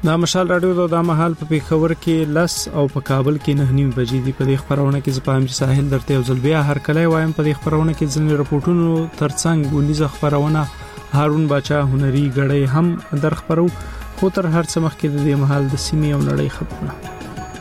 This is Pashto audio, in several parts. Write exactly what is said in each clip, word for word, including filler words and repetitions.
دا مشال رادیو د مهال په پیښور کې لس او په کابل کې نه نیم بجې دی. په دې خبرونه کې زپام ساحل درته یو ځل بیا هر کله وایم. په دې خبرونه کې ځینې رپورټونو ترڅنګ ونیزه خبرونه هارون باچا هنري غړې هم در خبرو. خو تر هر څه مخکې د دې مهال د سیمې او نړۍ خبرونه.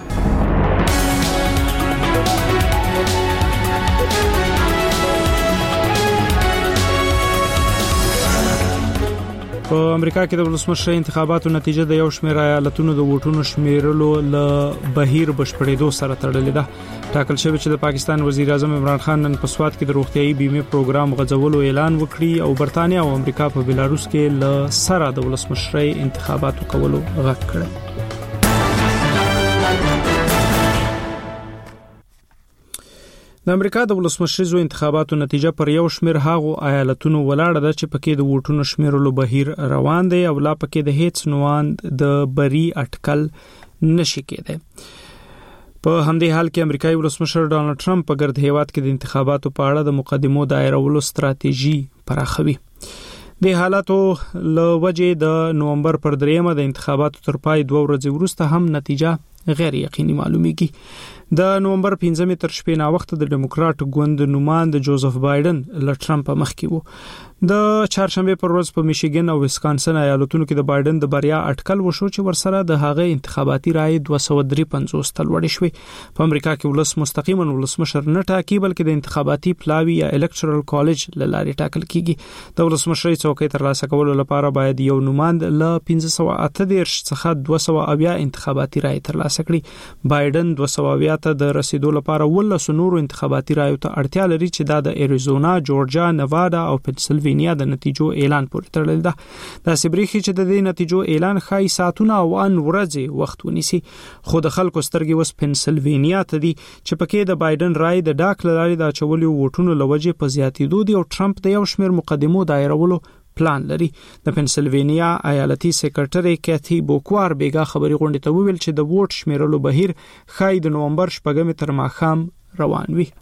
په امریکا کې د ولسمشر انتخاباتو نتیجه د یو شمېر ایالتونو د ووټونو شمیرلو ل بهیر بشپړېدو سره تړلې ده. ټاکل شوی چې د پاکستان وزیر اعظم عمران خان نن په سوات کې د روغتيایي بیمه پروګرام غځولو اعلان وکړي او برتانیا او امریکا په بلاروس کې ل سره د ولسمشر انتخاباتو کولو غږ کړی. د امریکا د ولسمشریزو انتخاباتو نتیجه پر یو شمېر هغو ایالتونو ولاړه ده چې پکې د ووټونو شمیرلو بهیر روان دی او لا پکې د هیڅ نواند د بری اټکل نشي کېدی. په همدې حال کې امریکایي ولسمشر ډانلډ ټرمپ په ګرد هیواد کې د انتخاباتو په اړه د مقدمو دایرولو ستراتیژي پراخوي. د حالاتو له وجې د نومبر پر دریمه د انتخاباتو تر پای دوه ورځې وروسته هم نتیجه غیر یقیني معلومیږي. د نومبر پنځمې تر شپې نا وخت د ډیموکرات ګوند نوماند جوزف بایدن له ټرمپ مخکې وو. د چهارشنبه پر ورځ په میشیګن او ویسکانسن ایالتونو کې د بایدن د بریا اټکل وشو چې ورسره د هغه انتخاباتي رائے دوه سوه درې پنځوس تل وړي شوی. په امریکا کې ولس مستقیما ولسمشر نه ټاکي بلکې د انتخاباتي پلاوی یا الکټورل کالج لاره ټاکل کیږي. د ولسمشرۍ څوکۍ ترلاسه کولو لپاره باید یو نوماند له پنځه سوه اته دېرش څخه دوه سوه اویا انتخاباتي رائے ترلاسه کړي. بایدن دوه سوه اویا ته د رسیدو لپاره ولس نورو انتخاباتي رائے ته اړتیا لري چې دا د اریزونا، جورجیا، نوادا او پنسلوینیا د نتیجو اعلان پورې تړل ده. دا سبريخي چې د دې نتیجو اعلان خای ساعتونه او ان ورځې وخت ونیسي. خو د خلکو سترګې وس پنسلوینیا ته دي چې پکې د بایدن رائے د ډاک لاري د چولیو ووټونو لوجه په زیاتېدو دي او ټرمپ د یو شمېر مقدمو دایرولو پلان لري. د پنسلوینیا ایالتي سیکرټري کیتھی بوکوار بیګا خبري غونډه ته ویل چې د ووټ شمیرلو بهیر خای د نومبر شپږمې تر ماښام روان وي.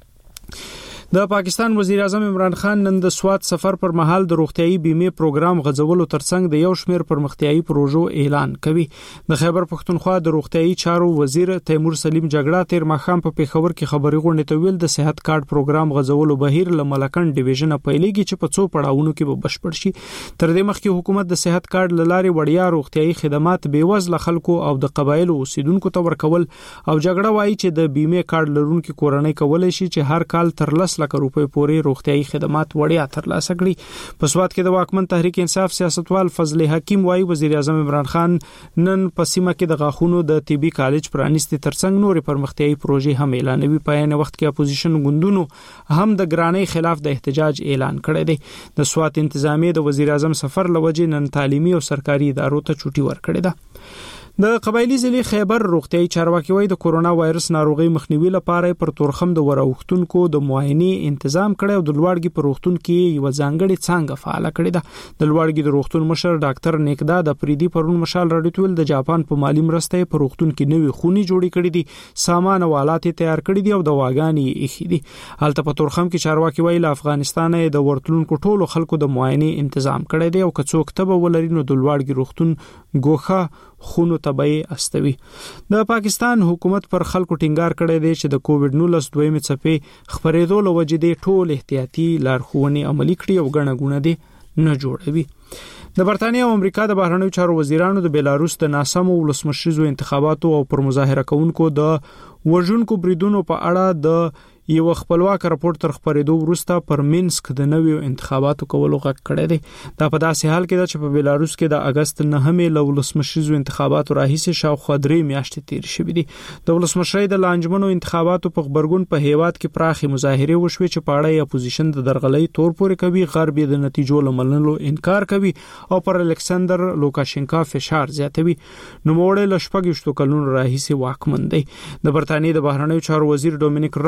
د پاکستان وزیر اعظم عمران خان نن د سوات سفر پر مهال د روغتيایي بیمه پروګرام غځولو ترڅنګ د یو شمېر پرمختیایي پروژو اعلان کوي. د خیبر پښتونخوا د روغتيایي چارو وزیر تیمور سلیم جګړه تیر ماښام په پیښور کې خبري غونډه ته ویل د صحت کارت پروګرام غځولو بهیر له ملکن ډیویژن پیلېږي چې په څو پړاوونو کې به بشپړ شي. تر دې مخکې حکومت د صحت کارت لاري وړیا روغتيایي خدمات بیوزله خلکو او د قبایلو اوسیدونکو ته ورکول او جګړه وایي چې د بیمه کارت لرونکو کورنۍ کولای شي چې هر کال تر لس لک روپۍ پورې روغتيایي خدمات وړیا ترلاسه کړي. په سوات کې د واکمن تحریک انصاف سیاستوال فضل حکیم وايي وزیر اعظم عمران خان نن په سیمه کې د غاښونو د طبي کالج پرانیستي ترڅنګ نورې پرمختیایي پروژې هم اعلانوي. په عین وخت کې اپوزیشن ګوندونو هم د ګرانۍ خلاف د احتجاج اعلان کړی دی. د سوات انتظامیه د وزیر اعظم سفر لوجې نن تعلیمي او سرکاري ادارو ته چوټي ورکړې ده. د قبایلی ضلع خیبر روغتيایي چارواکي وايي د کورونا وایرس ناروغي مخنیوي لپاره پر تورخم د وراوختونکو د معاینې تنظیم کړي او د لوړګي پر روغتون کې یو ځانګړي څنګه فعال کړي ده. د لوړګي د روغتون مشر ډاکټر نیکدا د پریدي پرون مشال راډیوټول د جاپان په مالی مرسته پر روغتون کې نوې خوني جوړې کړې دي، سامان او آلات تیار کړي دي او د واګانی اخی دي. هلته په تورخم کې چارواکي وايي له افغانستان د ورتلونکو ټولو خلکو د معاینې تنظیم کړي دي او کڅوک تبه ولري نو د لوړګي روغتون ګوخه خونو تبعی استوي. د پاکستان حکومت پر خلکو ټینګار کړی دی چې د کووډ نولس دویمه څپې خبرېدو لوجې دی ټول احتیاطي لارښوونې عملي کړي او غڼه غونه دي نه جوړوي. د برتانیا او امریکا د بهرنیو چارو وزیرانو د بیلاروس د ناسمو ولسمشریزو انتخاباتو او پر مظاهره کوونکو د وژونکو بریدونو په اړه د یو خپلواک راپور تر خبرېدو وروسته پر مینسک د نویو انتخاباتو کولو غږ کړی دی. دا په داسې حال کې ده چې په بیلاروس کې د اگست نهمې له ولسمشریزو انتخاباتو راهیسې شاوخوا درې میاشتې تیر شوې دي. د ولسمشرۍ د لانجمنو انتخاباتو په خبرګون په هیواد کې پراخي مظاهره وشوي چې په اړه اپوزیشن د درغلۍ تور پورې کوي، غرب د نتیجو لمنلو انکار کوي او پر الکساندر لوکاشنکا فشار زیاتوي. نوموړی له شپږ کلونو راهیسې واکمن دی. د برتانیې د بهرنیو چارو وزیر ډومینیک راب پر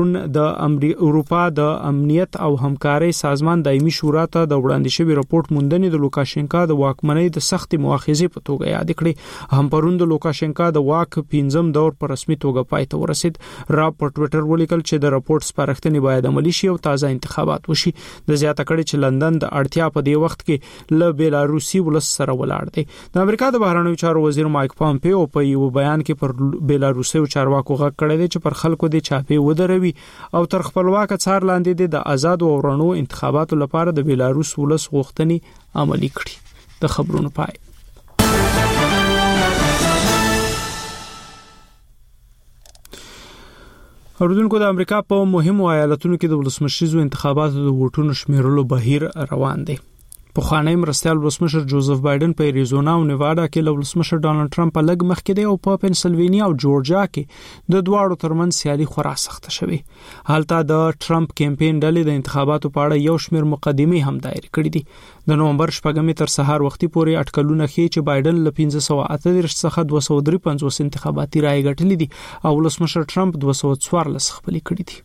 پرون د اروپا د امنیت او همکارۍ سازمان دایمي شورا ته د وړاندې شوی راپورټ موندنې د لوکاشنکا د واکمنۍ د سخت مؤاخذې په توګه یاد کړې. هم پرون د لوکاشنکا د واک پنځم دور په رسمي توګه پای ته ورسید. را په ټوئیټر ولیکل چې د راپورټ سپارښتنې باید عملي شي او تازه انتخابات وشي. د زیاته کړي چې لندن د اړتیا په دی وخت کې له بیلاروسي ولس سره ولاړ دی. د امریکا د بهرنیو چارو وزیر مایک پامپیو په یو بیان کې پر بیلاروسي چارواکو غږ کړی دی چې پر خلکو د چاپی ودروي او تر خپلواک څار لاندې د آزاد او رڼو انتخاباتو لپاره د بیلاروس ولس غوښتنې عملي کړي. د خبرونو پای. اوردونکو د امریکا په مهمو ایالتونو کې د ولسمشریزو انتخاباتو د ووټونو شمیرلو بهیر روان دی. پخوانی مرستیال ولسمشر جوزف بایدن په اریزونا او نیوادا کې له ولسمشر ډانلډ ټرمپ په لږ مخکې دی او په پنسلوانیا او جورجیا کې د دواړو ترمنځ سیالي خورا سخته شوې. حالته د ټرمپ کمپاین ډلې د انتخاباتو په اړه یو شمېر مقدمې هم دایر کړې دي. د نومبر شپږمې تر سهار وختي پورې اټکلونه ښیي چې بایدن له پنځه سوه اته دېرش څخه دوه سوه درې پنځوس انتخاباتي رایې ګټلې دي او ولسمشر ټرمپ دوه سوه څوارلس خپلې کړې دي.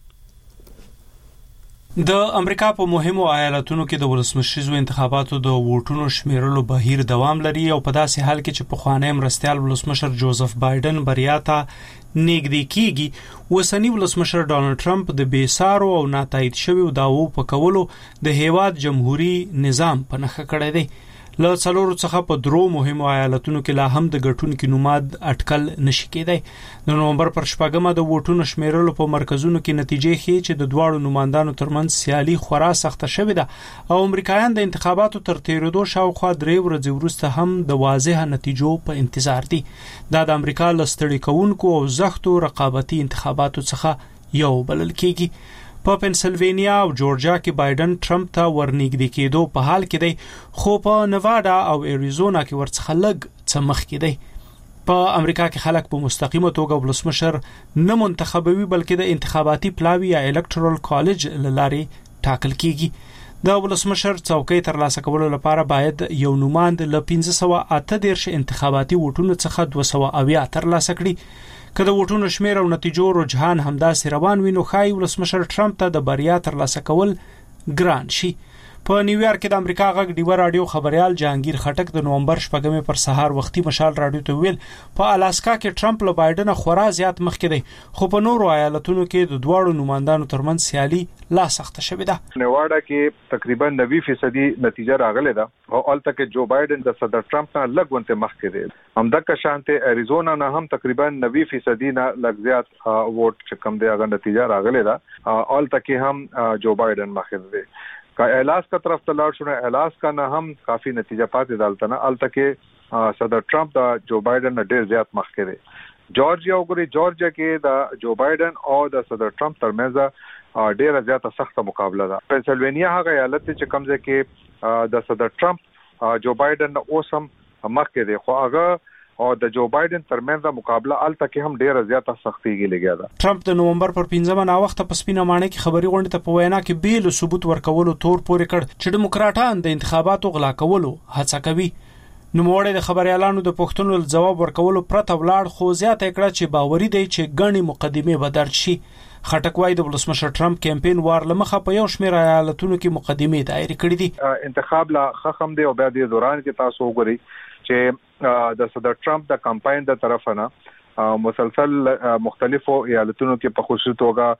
د امریکا په مهمو ایالتونو کې د ولسمشریزو انتخاباتو د ووټونو شمیرلو بهیر دوام لري او په داسې حال کې چې پخوانی مرستیال ولسمشر جوزف بایدن بریا ته نږدې کیږي، وسنی ولسمشر ډانلډ ټرمپ د بیسارو او ناتایید شویو داوو په کولو د هیواد جمهوریت نظام په نښه کړی دی. له څلورو څخه په درو مهمو ایالتونو کې لا هم د ګټونکو نوماد اټکل نشي کېدای. د نومبر پر شپږمه د ووټونو شمیرلو په مرکزونو کې نتیجې ښیي چې د دواړو نوماندانو ترمنځ سیالي خورا سخته شوې ده او امریکایان د انتخاباتو تر تیریدو شاوخوا درې ورځې وروسته هم د واضحه نتیجو په انتظار دي. دا د امریکا له ستړي کوونکو او زښتو رقابتي انتخاباتو څخه یو بلل کېږي. په پنسلوانیا او جورجیا کې بایدن ټرمپ ته ورنږدې کېدو په حال کې دی، خو په نیوادا او اریزونا کې ورڅخه لږ څه مخکې دی. په امریکا کې خلک په مستقیمه توګه ولسمشر نه منتخبوي بلکې د انتخاباتي پلاوی یا الکټرال کالج لارې ټاکل کېږي. د ولسمشر څوکۍ ترلاسه کولو لپاره باید یو نوماند له پنځه سوه اته دېرش انتخاباتي ووټونو څخه دوه سوه اویا ترلاسه کړي. که د ووټونو شمیر او نتیجو رجحان همداسې روان وي نو ښایي ولسمشر ټرمپ ته د بریا ترلاسه کول ګران شي. په نیویارک کې د امریکا غږ ډیوه رادیو خبريال جهانگیر خټک د نومبر شپږمې پر سهار وختي مشال رادیو ته ویل په الاسکا کې ټرمپ له بایدن خورا زیات مخکې دی، خو په نورو ایالتونو کې د دواړو نوماندانو ترمنځ سیالي لا سخته شوې ده. نیوادا کې تقریبا نوي فیصدي نتیجه راغله ده او الته کې جو بایدن د صدر ټرمپ نه لږ ونته مخکې دی. همدغه شانته اریزونا نه هم تقریبا نوي فیصدي نه لږ زیات ووټ چې کم دی هغه نتیجه راغله ده. الته کې هم جو بایدن مخکې دی. کا الاسکا طرف ته لاړ شو، الاسکا نه هم کافي نتیجه پاتې دالته نه الته کې صدر ټرمپ د جو بایدن نه ډیر زیات مخکې دی. جورجیا وګورئ، جورجیا کې د جو بایدن او د صدر ټرمپ ترمنځ ډیره زیاته سخته مقابله ده. پنسلوانیا هغه ایالت چې کوم ځای کې د صدر ټرمپ جو بایدن اوس هم مخکې دی، خو هغه او د جو بایدن ترمنځ مقابله الته کې هم ډیره زیاته سختيږي لګیا ده. ټرمپ د نومبر پر پنځمه نا وخت په سپینه مانه کې خبري غونډه ته په وینا کې بیل ثبوت ورکولو تور پورې کړ چې ډیموکراټان د انتخاباتو غلا کولو هڅه کوي. نوموړی د خبريالانو د پوښتنو جواب ورکولو پرته ولاړ، خو زیاته کړه چې باوري دی چې غني مقدمه به درج شي. خټک وايي د ولسمشر ټرمپ کمپاین وار لمخه په یو شمېر ایالتونو کې مقدمه دایر کړې دي. انتخاب لا خخم دی او بیا د دوران کې تاسو وګورئ چې د صدر ټرمپ د کمپاین د طرف نه مسلسل مختلفو ایالتونو کې په خصوصي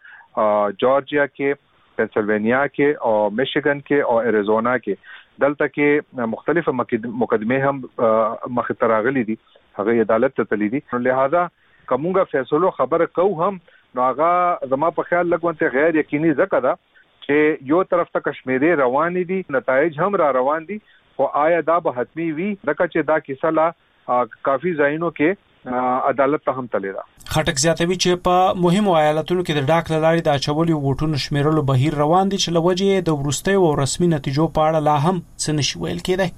توګه جورجیا کې، پنسلوانیا کې او میشیګن کې او اریزونا کې دلته کې مختلف مقدمه هم مخ ته راغلي دي، هغه عدالت ته تللي دي. لہذا کومه فیصلو خبره کو هم نو هغه زما په خیال لګونته غیر یقیني ځکه ده چې یو طرف ته کشمیري روان دي، نتایج هم را روان دي، خو آیا دا به حتمی وي دغه چې دا کیسه لا کافي ځایونو کې عدالت ته هم تللی ده. خټک زیاتوي چې په مهمو ایالتونو کې د ډاک لاري د اچولو ووټونو شمیرلو بهیر روان دي چې لوجه د ورستۍ او رسمي نتیجو په اړه لا هم څه نشي ویل کېدای.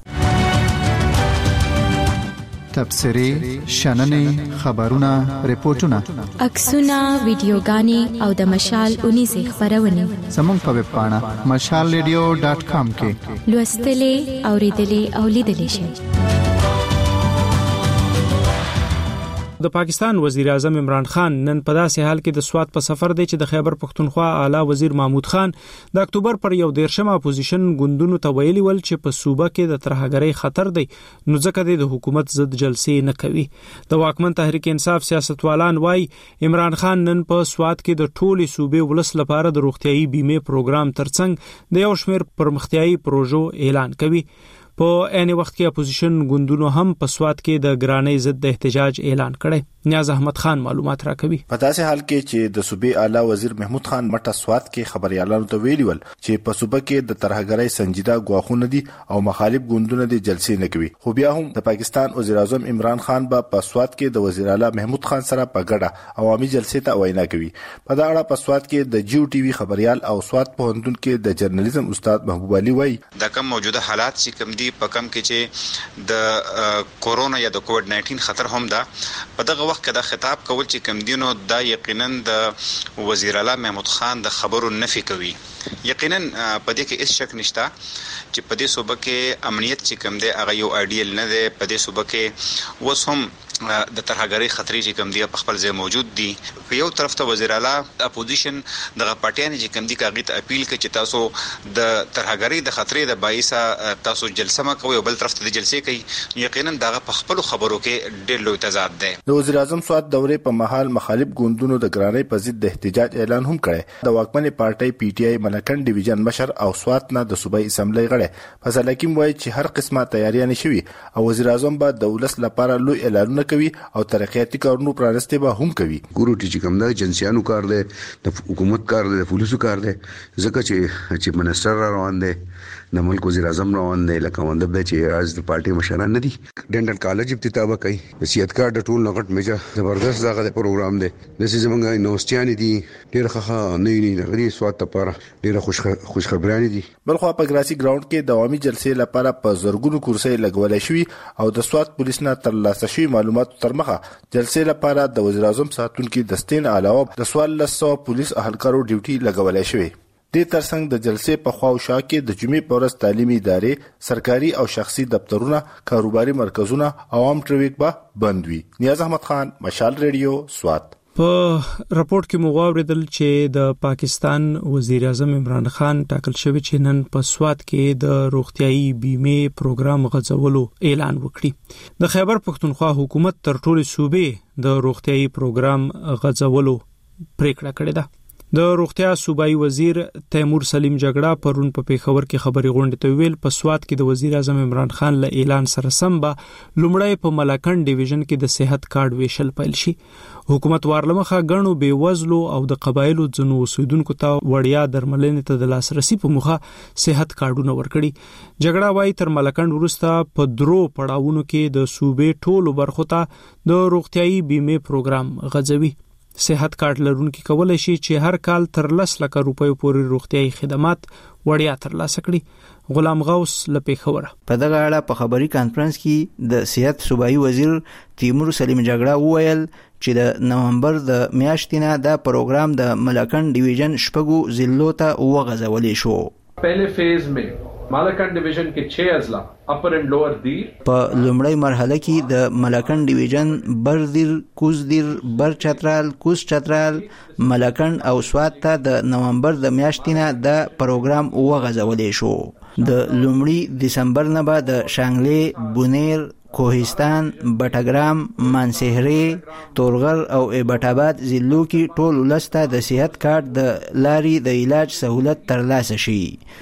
تبصري، شننې، خبرونه، ریپورتونه، عکسونه، ویډیوګانې او د مشال اونیزه خبرونه زموږ په ویب پاڼه مشال ریډیو ډاټ کام کې لوستلې، اوریدلې او لیدلې شئ. د پاکستان وزیر اعظم عمران خان نن په داسې حال کې د سوات په سفر دی چې د خیبر پختونخوا اعلی وزیر محمود خان د اکتوبر پر یو دیرشم اپوزیشن ګوندونو ته ویلي ول چې په صوبه کې د ترهګرۍ خطر دی نو ځکه د حکومت ضد جلسې نه کوي. د واکمن تحریک انصاف سیاستوالان وایي عمران خان نن په سوات کې د ټولي صوبې ولس لپاره د روغتيایي بیمه پروګرام ترڅنګ د یو شمېر پرمختیایي پروژو اعلان کوي. په عین وخت کې اپوزیشن ګوندونو هم په سوات کې د ګرانۍ ضد احتجاج اعلان کړی. نیاز احمد خان معلومات راکوي. په داسې حال کې چې د صوبې اعلی وزیر محمود خان مټه سوات کې خبريالانو ته ویلي ول چې په صوبه کې د ترهګرۍ سنجیده غواخونه دي او مخالف ګوندونه د جلسې نه کوي. خو بیا هم د پاکستان وزیر اعظم عمران خان به په سوات کې د وزیر اعلی محمود خان سره په ګډه عوامي جلسې ته وینا کوي. په دا اړه په سوات کې د جیو ټي وي خبريال او سوات پوهنتون کې د جرنالیزم استاد محبوب علي وایي دا کوم موجوده حالات چې کوم دي په کم کې چې د کورونا یا د کووډ ناینټین خطر هم ده په دغه وخت کې د خطاب کول چې کم دینو دا یقینا د وزیر اعلی محمود خان د خبرو نفي کوي. یقینا په دې کې هیڅ شک نشته چې په دې صوبه کې امنیت چې کم دی هغه یو ایډیل نه دی. په دې صوبه کې اوس هم د ترهګرۍ خطرې چې کم دی په خپل ځای موجود دي. په یو طرف ته وزیر اعلی اپوزیشن دغه پارټیان چې کم دي کاغی ته اپیل کوي چې تاسو د ترهګرۍ د خطرې د باعث تاسو جلسه ما کوي او بل طرف ته د جلسې کوي. یقینا دغه په خپل خبرو کې ډېر لوی تضاد دی. د وزیر اعظم سوات دورې په محل مخالف ګوندونو د ګرانۍ په ضد د احتجاج اعلان هم کړی. د واکمنې پارټۍ پی ټی آی ملکن ډیویژن مشر او سوات نه د صوبایي اسمبلی غړی فیصل حکیم وایي چې هر قسمه تیاریاں نشوي او وزیر اعظم به د ولس لپاره لوی اعلانونه کوي او ترقیاتي کارونو پرانسته به هم کوي. ګورو چې کوم د جنسيانو کار دی د حکومت کار دی د پولیسو کار دی ځکه چې چې منسټر روان دی د ملک وزیر اعظم روان دی لکه مطلب دی چې از د پارټي مشران نه دي. ډنټل کالج افتتاح کوي د سیادت کار د ټول نغټ میجر زبردست دغه پروګرام دی. د سیمه یونیورسيټي دي ډېر ښه نه نه غري سوات لپاره ډېر خوش خوش خبرانه دي. بلخو په ګراسي ګراوند کې د عوامي جلسې لپاره په زرګونو کرسي لګولای شوی او د سوات پولیس نه ترلاسه شوی معلوماتو تر مخه جلسې لپاره د وزیر اعظم ساتونکو دستین علاوه د سوال لسو پولیس اهلکارو ډیوټي لګولای شوی. د ترڅنګ د جلسې په خواو شا کې د جمعې په ورځ تعلیمي ادارې سرکاري او شخصي دفترونه کاروباري مرکزونه عوام ټریفیک به بند وي. نیاز احمد خان مشال ریډیو سوات. په راپورټ کې مغواړیدل چې د پاکستان وزیر اعظم عمران خان ټاکل شوی چې نن په سوات کې د روغتيایي بیمه پروګرام غځولو اعلان وکړي. د خیبر پختونخوا حکومت تر ټولو صوبې د روغتيایي پروګرام غځولو پریکړه کړې ده. د روغتیا صوبایي وزیر تیمور سلیم جګړه پرون په پیښور کې خبري غونډه ته ویل په سوات کې د وزیر اعظم عمران خان له اعلان سره سم به لومړی په ملکن ډیویژن کې د صحت کارت ویشل پیل شي. حکومت وارلمخه غنو بے وزلو او د قبایلو ځنو اوسیدونکو ته وړیا درملنې ته د لاسرسي په مخه صحت کارتونه ورکړي. جګړه وايي تر ملکن وروسته په درو پړاوونو کې د صوبې ټولو برخو ته د روغتيایي بیمه پروګرام غځوي. صحت کارت لرونکي کولای شي چې هر کال تر لس لک روپیو پورې روغتيایي خدمات وړیا ترلاسه کړي. غلام غوث لپیخوره په دغه اړه په خبري کانفرنس کې د صحت صوبایي وزیر تیمور سلیم جګړه وویل چې د نومبر د میاشتې نه د پروګرام د ملکن ډیویژن شپږو ضلعو ته وغځولې شو. پہلے فیز میں ملکن ډیویژن کې چھ اضلاع اپر اینڈ لوور دیر په لومړی مرحله کې د ملکن ډیویژن بردیر، کوزدیر، بر چترال، کوز چترال، ملکن او سوات ته د نومبر د میاشتې نه د پروګرام وغځولې شو. د لومړي دسمبر نه به د شانګلې، بونیر، کوهستان، بټګرام، مانسهری، تورغر او ایبټاباد ضلعو کې ټول ولسته د صحت کارت د لاري د علاج سہولت ترلاسه شي.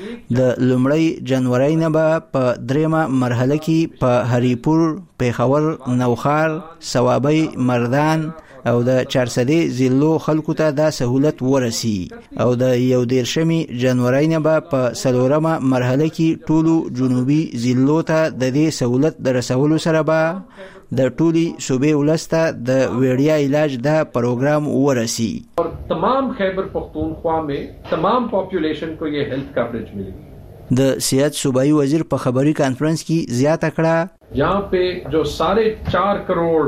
د لومړی جنوري نه به په دریمه مرحله کې په هریپور، پیښور، نوخار، صوابۍ، مردان او د چارسدې ضلعو خلکو ته دا سہولت ورسی او د یو دیرشمې جنوري نه به په څلورمه مرحله کې ټولو جنوبي ضلعو ته د دې سہولت د رسولو سره به د ټولي صوبې ولسته د وړیا علاج د پروګرام ورسی. اور تمام خیبر پختونخوا میں تمام پاپولیشن کو یہ ہیلتھ کوریج ملے گی. د صحت صوبایي وزیر په خبري کانفرنس کې زیاته کړه یہاں پہ جو ساڑھے چار کروڑ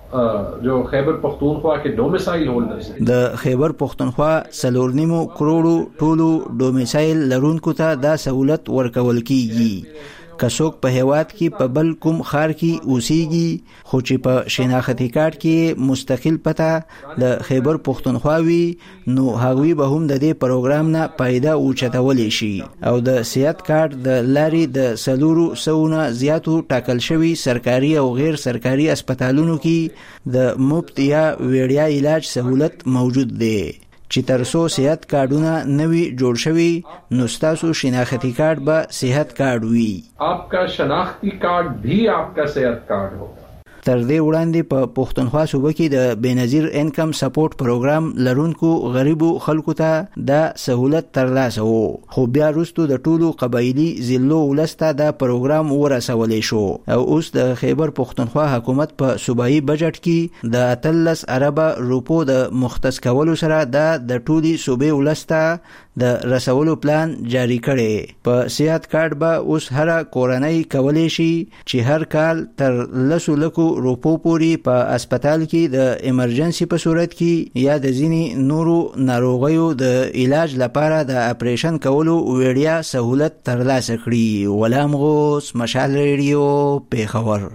جو خیبر پختونخوا کے ڈومیسائل ہولڈرز ہیں د خیبر پختونخوا څلور نیمو کروڑو ټولو ډومیسایل لرونکو ته دا سہولت ورکول کیږي. کڅوک په هیواد کې په بل کوم خار کې اوسېږي خو چې په شناختی کارت کې مستقل پته د خیبر پختونخوا وي نو هغوی به هم د دې پروګرام نه فائدہ اوچتولی شي او د صحت کارت د لارې د سلورو سوونه زیاتو ټاکل شوي سرکاري او غیر سرکاري اسپیټالونو کې د مفت یا وړیا علاج سہولت موجود دی چې ترڅو صحت کارډونه نوي جوړ شوي نو ستاسو شناختی کارت به صحت کارت وي. आपका शनाख्ती कार्ड भी आपका सेहत कार्ड होगा. تر دې وړاندې په پښتونخوا صوبه کې د بنظیر انکم سپورټ پروګرام لرونکو غریبو خلکو ته د سہولت ترلاسه وو خو بیا وروسته د ټولو قبایلی ضلعو ولسته د پروګرام ورسولې شو او اوس د خیبر پښتونخوا حکومت په صوبایي بجټ کې د اتلس اربه روپو د مختص کولو سره د ټولي صوبې ولسته د رسولو پلان جاری کړي. په صحت کارت به اوس هر کورنۍ کولی شي چې هر کال تر لسو لکو روپو پوری په اسپیټال کې د ایمرجنسي په صورت کې یا د ځینې نورو ناروغیو د علاج لپاره د اپریشن کولو وړیا سہولت ترلاسه کړي. غلام غوث، مشال ریډیو، پیښور.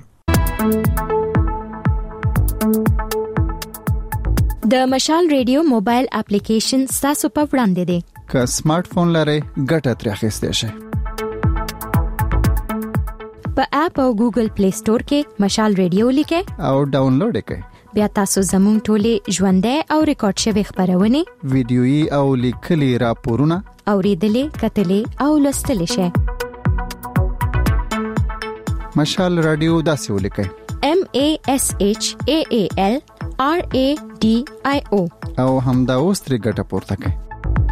د مشال ریډیو موبایل اپلیکیشن تاسو په وړاندې دی. که سمارټ فون لرئ ګټه ترې اخیستی شئ. په اپ او ګوګل پلی سٹور کې مشال ریډیو لیکئ او ډاونلوډ کړئ. بیا تاسو زموږ ټولې ژوندۍ او ریکارډ شوی خبرونه ویډیويي او لیکلي راپورونه اوریدلې کتلې او لوستلې شئ. مشال رادیو داسې ولیکئ: M A S H A A L R A D I O او همدا اوس ترې ګټه پورته کړئ.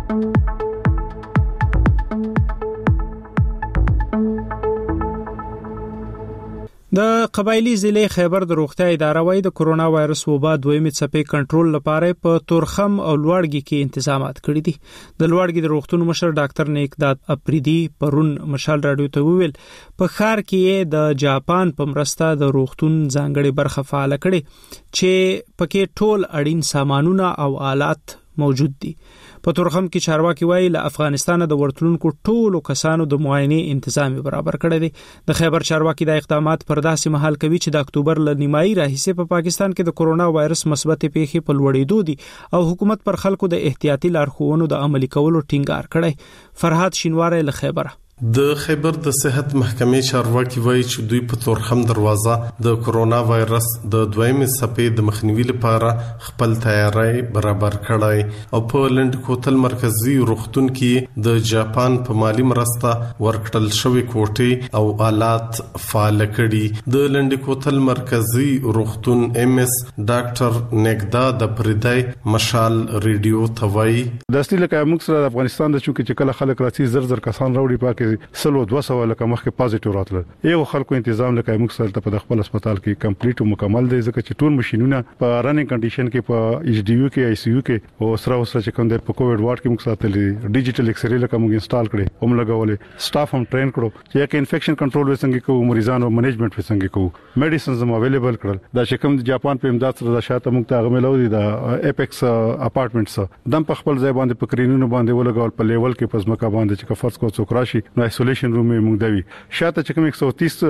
د قبایلی ضلع خیبر د روغتیا اداره وايي د کورونا وایرس وبا دویمه څپې کنټرول لپاره په تورخم او لوړګي کې تنظیمات کړی دي. د لوړګي د روغتون مشر ډاکټر نیکداد اپریدي پرون مشال رادیو ته ویل په خار کې د جاپان په مرسته د روغتون ځانګړي برخه فعال کړي چې پکې ټول اړین سامانونه او آلات موجود دي. په تورخم کې چارواکي وایي له افغانستان د ورتلونکو ټولو کسانو د معاینې تنظیم برابر کړی دی. د خیبر چارواکي د اقدامات پر داسې مهال کوي چې د اکتوبر ل نیمایي راهیسې په پاکستان کې د کورونا وایرس مثبت پیښې په لوړېدو دي او حکومت پر خلکو د احتیاطي لارښوونو د عملي کولو ټینګار کړی. فرحات شینواری له خیبر. د خیبر د صحت محکمې چارواکي وایي چې دوی په تورخم دروازه د کورونا وایرس د دویمې څپې د مخنیوي لپاره خپل تیاری برابر کړی او په لند کوتل مرکزی روغتون کې د جاپان په مالی مرسته ورکړل شوی کوټې او آلات فعال کړي. د لند کوتل مرکزی روغتون ایم اس ډاکټر نیکداد پردای مشال ریډیو توای د اصلي لکه موږ سره افغانستان د چونکه چې کله خلک راځي زر زر کسان راوړي پاکي سلو دوه سوه لکه مخکې پازیټیو راتل. یو خلکو تنظیم لکه موږ سره په خپل هسپتال کې کمپلیټ او مکمل دی ځکه چې ټول ماشينونه په رننګ کنډیشن کې په ایچ ډی یو کې آی سی یو کې او سره سره چې کوم د کووډ وارډ کې موږ ساتلې ډیجیټل ایکس ری لکه موږ انسټال کړي هم لګولې سټاف هم ټرین کړو چې یک انفیکشن کنټرول وسنګ کوو مریضانو منیجمنت وسنګ کوو میډیسنز هم اویلیبل کړل. دا چې کوم د جاپان په امداد سره د شاته موږ ته غملو دي د اپیکس اپارټمنټس دم په خپل ځای باندې پکرینونو باندې ولګول په لیول کې پزماکه باندې چې فرض کو څوک راشي نو آیسولیشن روم موږ دوی شاته چې کوم ایک سو تیس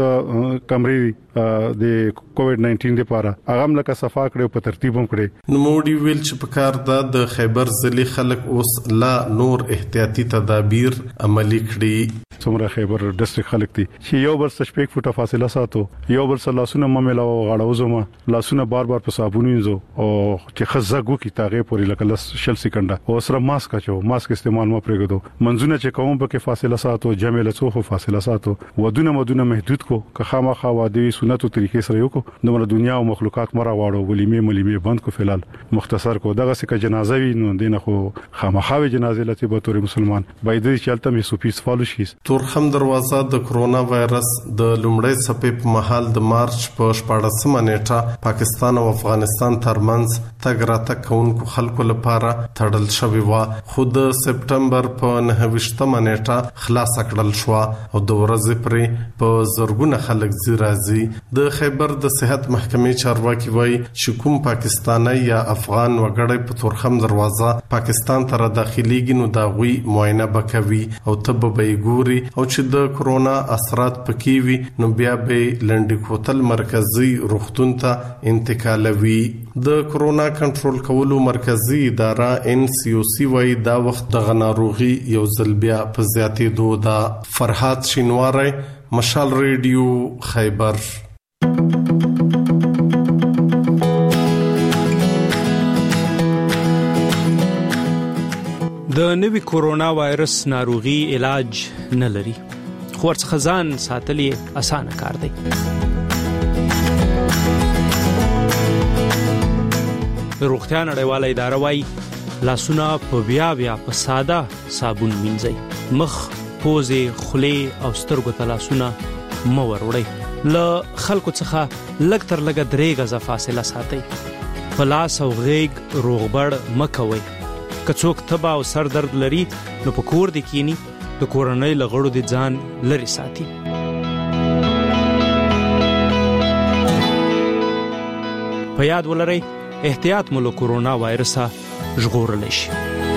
کمرې د کووډ ناینټین لپاره هغه لکه صفا کړو په ترتیب هم کړي. نو موډي ویل چې په کار د خیبر ضلع خلک اوس لا نور احتیاطي تدابیر عملي کړي. څومره خیبر ډیسټریکټ خلک دي چې یو بل څه شپږ فوټه فاصله ساتو، یو بل څه لاسونه مملا او غاړو زما لاسونه بار بار په صابون وینځو او چې خزګو کی تاغه پورې لکه لس شل سکندې او سره ماسک اچو ماسک استعمال مو پرېږدو. منځونه چې کوم په کې فاصله ساتو جمع له څو فاصله ساتو ودونه مدونه محدود کو که خامخا وادي سنتو طریقې سره یو کو نو دنیا او مخلوقات مرا واړو ولیمه ملیمه بند کو فلال مختصر کو دغه څه جنازه وی نو دینه خو خامخا جنازه لته به تور مسلمان باید چلته می سوپیس فالو شي. تورخم دروازه د کورونا وایرس د لومړی څپې په مهال د مارچ په شپږمه نیټه پاکستان او افغانستان ترمنځ تګ راتګ کوونکو خلکو لپاره تړل شوی و خو د سپټمبر په نهه ویشتمه نیټه خلاص کړل شو او د ورځې پرې په زرګونه خلک زیرازي. د خیبر د صحت محکمې چارواکي وایي چې کوم پاکستانی یا افغان وګړی په تورخم دروازه پاکستان ته داخليږي نو دا غوي معاینه وکوي او تب به ګوري وي او چې د کرونا اثرات پکې وي نو بیا به لنډ کوتل مرکزی روغتون ته انتقالوي. د کرونا کنټرول کولو مرکزی اداره ان سی او سی وايي دا وخت د غناروغي یو ځل بیا په زیاتېدو دا. فرحات شینواری، مشال ریډیو، خیبر. د نوي کورونا وایرس ناروغي علاج نه لري، خو ورڅخه ځان ساتل یې اسانه کار دی. د روغتیا نړیواله اداره وايي لاسونه په بیا بیا په ساده صابون وینځئ، مخ، پوزې، خولې او سترګو ته لاسونه مه وروړئ. له خلکو څخه لږ تر لږه درې غزه فاصله ساتئ. په لاس او غېږ روغبړ مه کوئ. که څوک تبه او سر درد لري نو په کور دې کینی، د کورنۍ له غړو دې ځان لرې ساتي. په یاد ولرئ احتیاط مو له کورونا وایرسه ژغورلی شي.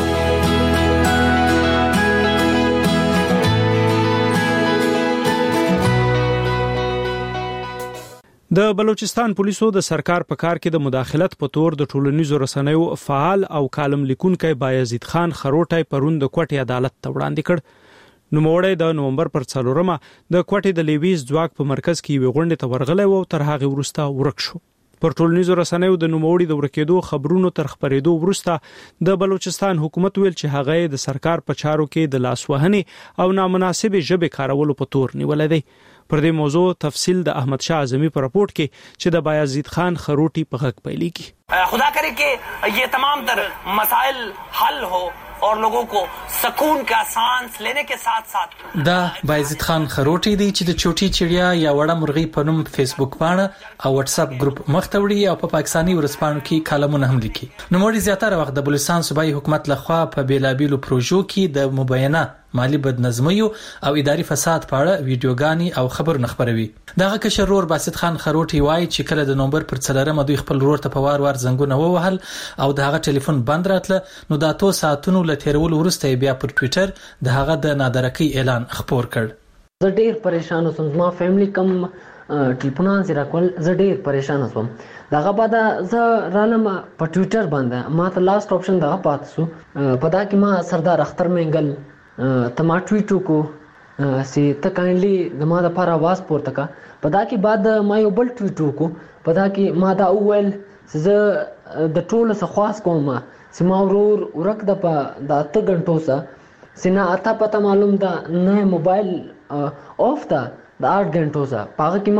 د بلوچستان پولیسو د سرکار په کار کې د مداخلت په تور د ټولنیزو رسنیو فعال او کالم لیکونکی بایزید خان خروټی پرون د کوټې عدالت ته وړاندې کړ. نوموړی د نومبر پر څلورمه د کوټې د لیویز ځواک په مرکز کې یوې غونډې ته ورغلی و او تر هغې وروسته ورک شو. پر ټولنیزو رسنیو د نوموړي د ورکېدو خبرونو تر خپرېدو وروسته د بلوچستان حکومت ویل چې هغه د سرکار په چارو کې د لاسوهنې او نامناسبې ژبې کارولو په تور نیولې دی. پر دې موضوع تفصیل د احمد شاه اعظمي په راپورټ کې چې د بایزید خان خروټی په غږ پیلي کی. خدا करे कि ये तमाम तर मसाइल हल हो और लोगों को सुकून का सांस लेने के साथ साथ دا بایزید خان خروټی دی چې د چوټي چړیا یا وړه مرغی په نوم فیسبوک باندې او واتس اپ ګروپ مختوړي او په پاکستاني ورسپانو کې کالمونه هم لیکي. نو موري زیاتره وخت د بلوچستان صوبایي حکومت لخوا په بیلابیلو پروژو کې د مبینه مالی بدنظمیو او اداري فساد په اړه ویډیوګانی او خبرونه خبروي. دغه کشر رور باسط خان خروټی وایي چې کله د نومبر پر څلورمه دوی خپل رور ته په وار وار زنګونه ووهل او دغه ټلیفون بند راتله، نو د اتو ساعتونو له تیرولو وروسته بیا پر ټوئیټر دغه د نادرکۍ اعلان خپور کړ. زه ډیر پریشان وسم، ما فیملی کم ټلیفونان سره کول، زه ډیر پریشان وسم. دغه بعد زه رالم په ټوئیټر باندې، ما ته لاست آپشن دغه پات سو په دا کې ما سردار اختر منګل ته ما ټویټ وکړو چې ته کاینډلی زما دپاره آواز پورته کړه. په دا کې بعد ما یو بل ټویټ وکړو، په دا کې ما دا وویل چې زه د ټولو څه خواست کوم چې ما ورور ورک ده په د اته غنټو څه چې نه اته پته معلوم ده نه موبایل آف ده د آټ غنټو څه. په هغه کې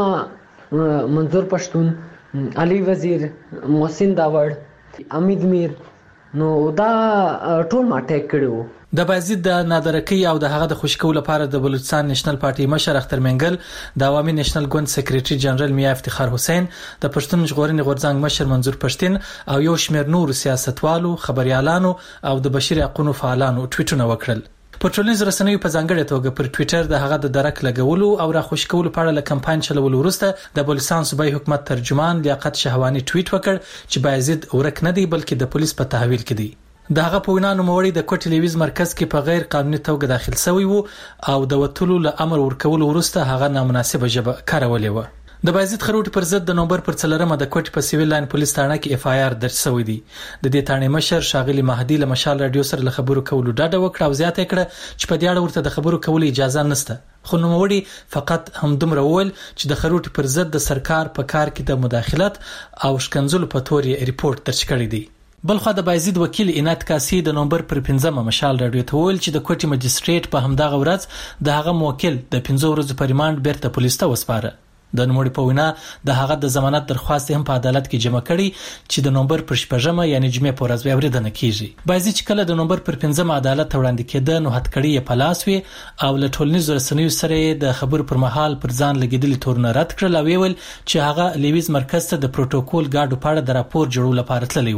ما منظور پښتون، علي وزیر، محسن داوړ، امید میر، نو دا ټول ما ټیک کړي وو. د بازید د نادرکۍ او د هغه د خوشکول لپاره د بلوچستان نېشنل پارټي مشر اختر منګل، د عوامي نېشنل ګوند سکریټري جنرال میا افتخار حسین، د پښتون ژغورنې غورځنګ مشر منظور پښتين او یو شمېر نور سیاستوالو، خبريالانو او د بشري حقوقو فعالانو ټویټونه وکړل. په ټولنیزو رسنیو په ځانګړې توګه پر ټوئیټر د هغه د درک لګولو او را خوشکولو په اړه له کمپاین چلولو وروسته د بلوچستان صوبایي حکومت ترجمان لیاقت شهوانی ټویټ وکړ چې بایزید ورک نه دی بلکې د پولیس په تحویل کې دی. د هغه په وینا نوموړی د کوټ ټلویزیون مرکز کې په غیر قانوني توګه داخل شوی وو او د وټولو له امر ورکولو وروسته هغه نامناسبه ژبه کارولې و. د بایزید خروټ پر ضد د نومبر پر څلورمه د کوټ په سیویل لاین پولیس تاړه کې اف آی آر درج شوی دی. د دې تاړې مشر شاغلی مهدی له مشال رادیو سره له خبرو کولو ډاډه وکړه او زیاته کړه چې په دې اړه ورته د خبرو کولو اجازه نشته. خو نوموړی فقط همدومره وویل چې د خروټ پر ضد د سرکار په کار کې د مداخلت او شکنځلو په تور یې ریپورت درج کړی دی. بلخو د بایزید وکیل عنایت کاسی د نومبر پر پنځمه مشال رادیو ته ویل چې د کوټي مجستریټ په همدغه ورځ د هغه موکل د پنځو ورځو په ریماند بیرته پولیس ته وسپاره. د نوموړي په وینا د هغه د ضمانت درخواست هم په عدالت کې جمع کړي چې د نومبر پر شپږمه یعنی جمعې په ورځ به اوریدنه کیږي. بایزید چې کله د نومبر پر پنځمه عدالت ته وړاندې کېده نو هټکړی یې په لاس وی او له ټولنیزو رسنیو سره د خبرو پر مهال پر ځان لګیدلي تورونه رد کړل او ویل چې هغه لیویز مرکز ته د پروتوکول ګارډ په اړه د راپور جوړولو لپاره تللی و.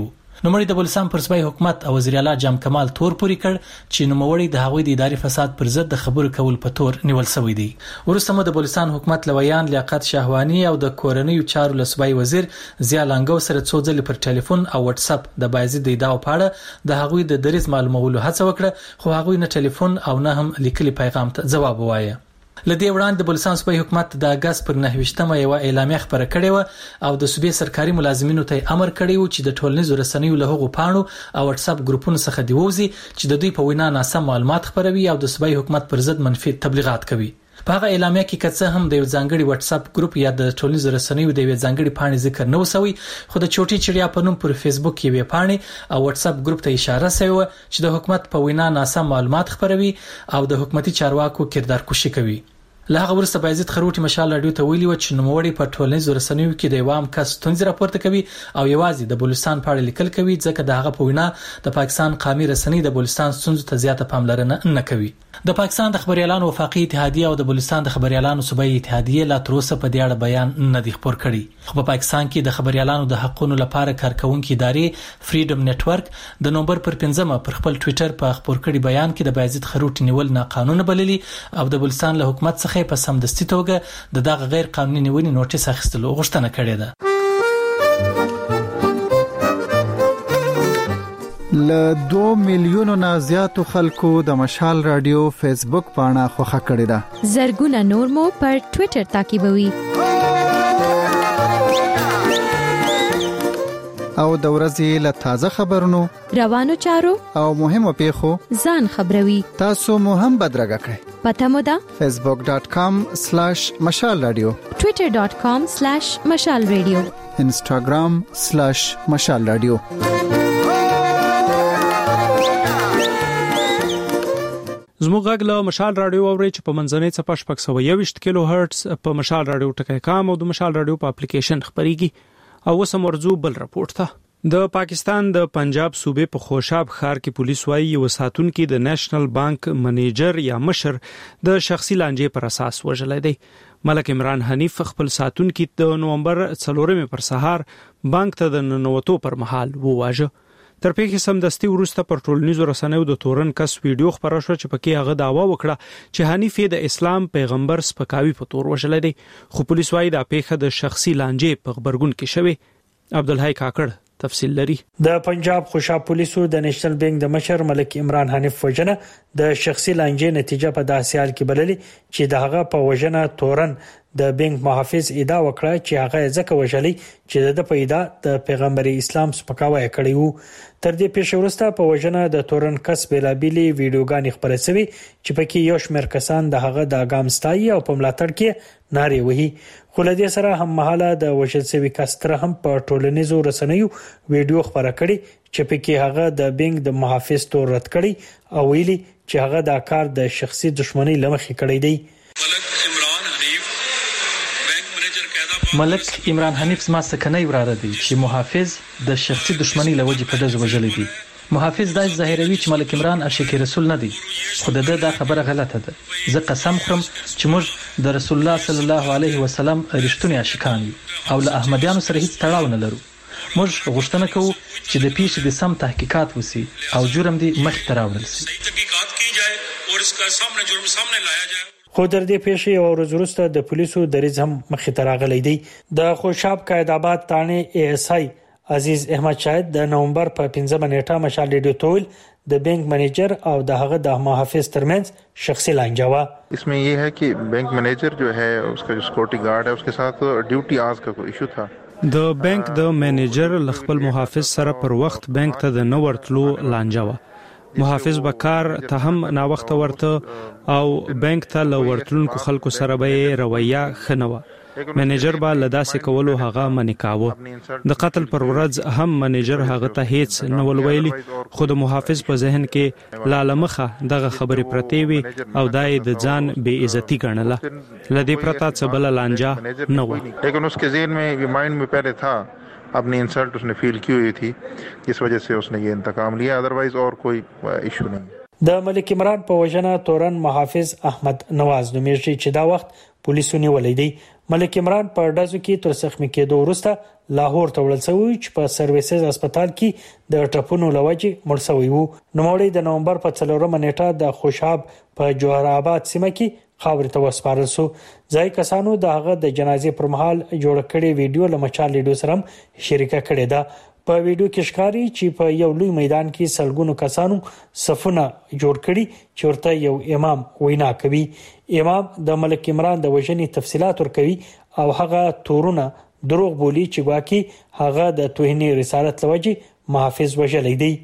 نوموړي د بلوچستان پر صوبایي حکومت او وزیر اعلی جام کمال تور پوري کړ چې نوموړي د هغوی د اداري فساد پر ضد د خبرو کول په تور نیول شوی دی. ورسته مو د بلوچستان حکومت لویان لیاقت شاهوانی او د کورنیو چارو لسبای وزیر ضیا لنګو سره څو ځله پر ټلیفون او واتس اپ د بایزید د ادعا په اړه د هغوی د دریز معلومولو هڅه وکړه، خو هغوی نه ټلیفون او نه هم لیکلي پیغام ته جواب ووایه. لدې وړاندې د بلوچستان صوبایي حکومت د اگست پر نهه یو اعلامیه خبره کړې و او د صوبې سرکاري ملازمینو ته امر کړی و چې د ټولنیزو رسنیو له هغو پاڼو او واتس اپ ګروپونو څخه دی ووزي چې د دوی په وینا ناسم معلومات خپروي او د صوبایي حکومت پر ضد منفي تبلیغات کوي. په هغه اعلامیه کې کڅه هم د یو ځانګړي واتس اپ ګروپ یا د ټولنیزو رسنیو د یو ځانګړي پاڼې ذکر نه وسوي، خو د چوټي چړیا په نوم پر فیسبوک کې یو پاڼې او واتس اپ ګروپ ته اشاره شوی و چې د حکومت په وینا ناسم معلومات خپروي او د حکومتي چارواکو کردار کشي کوي. له هغه وروسته بایزید خروټي مشال رادیو ته ویلي و چې نوموړي په ټولنیزو رسنیو کې د یوام کس ستونزې راپورته کوي او یوازې د بلوچستان په اړه لیکل کوي، ځکه د هغه په وینا د پاکستان قومي رسنۍ د بلوچستان ستونزو ته زیاته پاملرنه نه کوي. د پاکستان د خبريالانو وفاقي اتحادیه او د بلوچستان د خبريالانو صوبایي اتحادیه لا تر اوسه په دې اړه بیان نه دی خبر کړی، خو په پاکستان کې د خبريالانو د حقوقو لپاره کارکونکو ادارې فریډم نتورک د نومبر پر پنځمه پر خپل ټوئیټر په خبر کړی بیان کې د بایزید خروټي نیول ناقانونه بللي او د بلوچستان له حکومت څخه په سمدستي توګه د دغه غیر قانوني نیونې نوټیس اخیستلو غوښتنه کړې ده. ل دوه میلیونو نه زیاتو خلکو د مشال رادیو فیسبوک پاڼه خوښه کړې ده. زرګونه نور مو پر ټوئیټر تعقیبوي او د ورځې له تازه خبرونو، روانو چارو او مهمو پیښو ځان خبروي. تاسو مو هم بدرګه کړئ. پته مو ده facebook dot com slash مشال رادیو، twitter dot com slash مشال رادیو، instagram slash مشال رادیو. زموږ غږ له مشال رادیو اوري چې په منځنۍ څپه شپږ سوه یوویشت کیلو هرتز په مشال رادیو ټکی کام او د مشال رادیو په اپلیکیشن خبريږي. او اوس مرزو بل راپورټ ته د پاکستان د پنجاب صوبې په خوشاب ښار کې پولیس وايي یو ساتونکو د نېشنل بانک منیجر یا مشر د شخصي لانجې پر اساس وژل دی. ملک عمران حنیف خپل ساتونکو د نومبر څلورمې پر سهار بانک ته د ننوتو پر مهال وواژه. تر پیښې سمدستي وروسته پر ټولنیزو رسنیو د تورن کس ویډیو خبره شو چې پکې هغه دعوا وکړه چې حنیف د اسلام پیغمبر سپکاوي په تور وژل دی، خو پولیس وايي دا پیښه د شخصي لانجې په خبرګون کې شوی. عبدالحی کاکړ تفصیل لري. د پنجاب خوشاب پولیسو د نېشنل بانک د مشر ملک عمران حنیف وژنه د شخصي لانجې نتیجه په داسې حال کې بللي چې دغه په وژنه تورن د بانک محافظ ادعا وکړه چې هغه ځکه وژلي چې د په ادعا د پیغمبر اسلام سپکاوی کړی وو. تر دې پیښې وروسته په وژنه د تورن کس بیلابېلې ویډیوګانې خپرې شوې چې پکې یو شمېر کسان د هغه د اګام ستایي او په ملاتړ کې نارې وهي، خو له دې سره هم مهاله د وژل شوي کس تر هم په ټولنیزو رسنیو ویډیو خبره کړي چې پکې هغه د بانک د محافظ تور رد کړي او ویلي چې هغه دا کار د شخصي دښمنۍ لمخې کړی دی. ملک عمران حنیف زما سکنۍ وراره دی چې محافظ د شخصي دښمنۍ لوجې په دز وژل دي. محافظ دا ظاهروي چې ملک عمران عاشق رسول نه دی، خو د دا خبره غلطه ده. زه قسم خورم چې موږ د رسول الله صلی الله علیه وسلم رښتونی عاشقان یو او له احمدیانو سره هیڅ تړاو نه لرو. موږ غوښتنه کوو چې د پیښې د سم تحقیقات وسی او جرم دی مخ ته راوړل شي. تحقیقات کی جائے اور اس کا سامنے جرم سامنے لایا جائے. خو تر دې پیښې او ورځ وروسته د پولیسو دریځ هم مخې ته راغلی دی. د خوشاب قائد آباد تانه ای ایس آی عزیز احمد شاهد د نومبر په پنځمه نیټه مشال ریډیو تول د بانک منیجر او د هغه د محافظ ترمنځ شخصي لانجه وا. इसमें ये है कि बैंक मैनेजर जो है उसका जो सिक्योरिटी गार्ड है उसके साथ ड्यूटी आज का कोई इशू था. د بانک د منیجر خپل محافظ سره پر وخت بانک ته د نو ورتلو لانجه وا. محافظ بکار ته هم نا وخت ورته او بانک ته لورتلونکو خلکو سره به رویه خنوه. منیجر با لداسې کولو هغه منکاوه. د قتل پر ورځ هم منیجر هغه ته هیڅ نو ویلي، خو د محافظ په ذهن کې لالمخه دغه خبرې پرتې وي او دای د ځان بې عزتی ګڼله. لدې پرتا څه بل لانجه نه و. لیکن اس के ذهن में مایند में पहले था अपनी इंसल्ट उसने फील की हुई थी, इस वजह से उसने ये इंतकाम लिया, अदरवाइज और कोई इशू नहीं. د ملک عمران په وژنه تورن محافظ احمد نواز نومیږي چې دا وخت پولیسو نیولې دی. ملک عمران په ډزو کې تر زخمی کېدو وروسته لاهور ته وړل شوی چې په سرویسز هسپتال کې د ټپونو لوجې مړ شوی وو. نوموړی د نومبر په څلورمه نیټه د خوشاب په جوهر آباد سیمه کې خاورې ته وسپارل شو. ځای کسانو د هغه د جنازې پر مهال جوړ کړي ویډیو له مچال لیدو سره شریکه کړې ده. په ویډیو کې ښکاري چې په یو لوی میدان کې سلګونو کسانو صفونه جوړ کړي چې ورته یو امام وینا کوي. امام د ملک عمران د وژنې تفصيلات ورکوي او هغه تورونه دروغ بولی چې واکي هغه د توهین رسالت لوجه محافظ وژلې دی.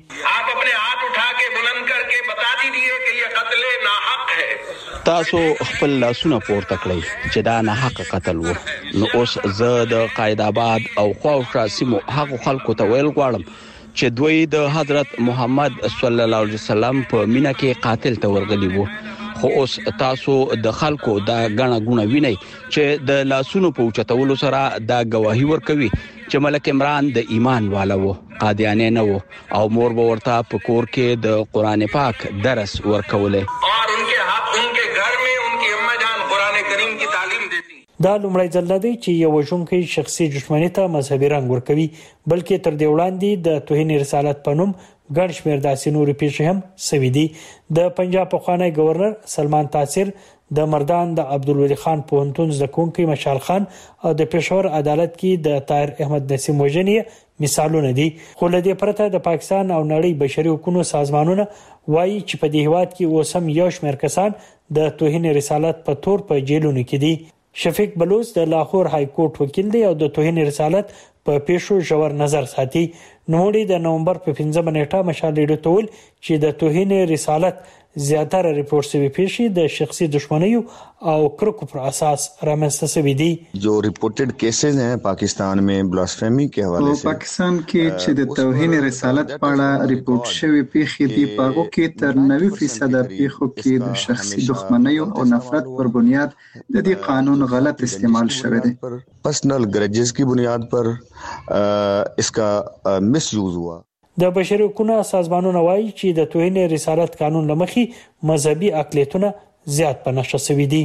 تاسو خپل لاسونه پورته کړئ چې دا نه حق قتل وو. نو اوس زه د قائد آباد او خواوشا سیمو هغه خلکو ته ویل غواړم چې دوی د حضرت محمد صلی الله علیه وسلم په مینا کې قاتل ته ورغلي وو. خو اوس تاسو د خلکو دا غنا غونه ویني چې د لاسونو په اوچتولو سره دا گواهی ورکوي چې ملک عمران د ایمان والا وو، قادیانی نه وو او مور به ورته په کور کې د قران پاک درس ورکوله. دا لومړی ځل دی چې یو وژونکی شخصي دښمنۍ ته مذهبي رنګ ورکوي، بلکې تر دې وړاندې د توهین رسالت په نوم ګڼ شمېر داسې نورې پیښې هم سوي دي. د پنجاب پخوانی گورنر سلمان تاثیر، د مردان د عبدالولي خان پوهنتون زده کوونکی مشال خان او د پېښور عدالت کې د طاهر احمد نسیم وژنې مثالونه دي. خو له دې پرته د پاکستان او نړۍ بشري حقوقو سازمانونه وایي چې په دې هیواد کې اوس هم یو شمېر کسان د توهین رسالت په تور په جیلونو کې دي. شفیق بلوچ د لاهور های کورټ وکیل دی او د توهین رسالت په پیښو ژور نظر ساتي. نوموړي د نومبر په پنځمه نیټه مشال لیدو تول چې د توهین رسالت زیاتره रिपोर्ट से विपेशी द शख्सी दुश्मनियों और क्रुक पर असास रमस्ते से विधि जो रिपोर्टेड केसेस हैं पाकिस्तान में ब्लास्फेमी के हवाले से पाकिस्तान के چې د توهین رسالت په اړه रिपोर्ट شوی پیښې دي پاغو کې تر نوي فیصد پیښو کې د شخصي دښمنیو او نفرت پر بنیاد د دې قانون غلط استعمال شوی دی. पर्सनल ग्रजेस की बुनियाद पर इसका मिस यूज हुआ. د بشري حقوقو سازمانونه وایي چې د توهین رسالت قانون لمخي مذهبي اقلیتونه زیات په نشه شوي دي.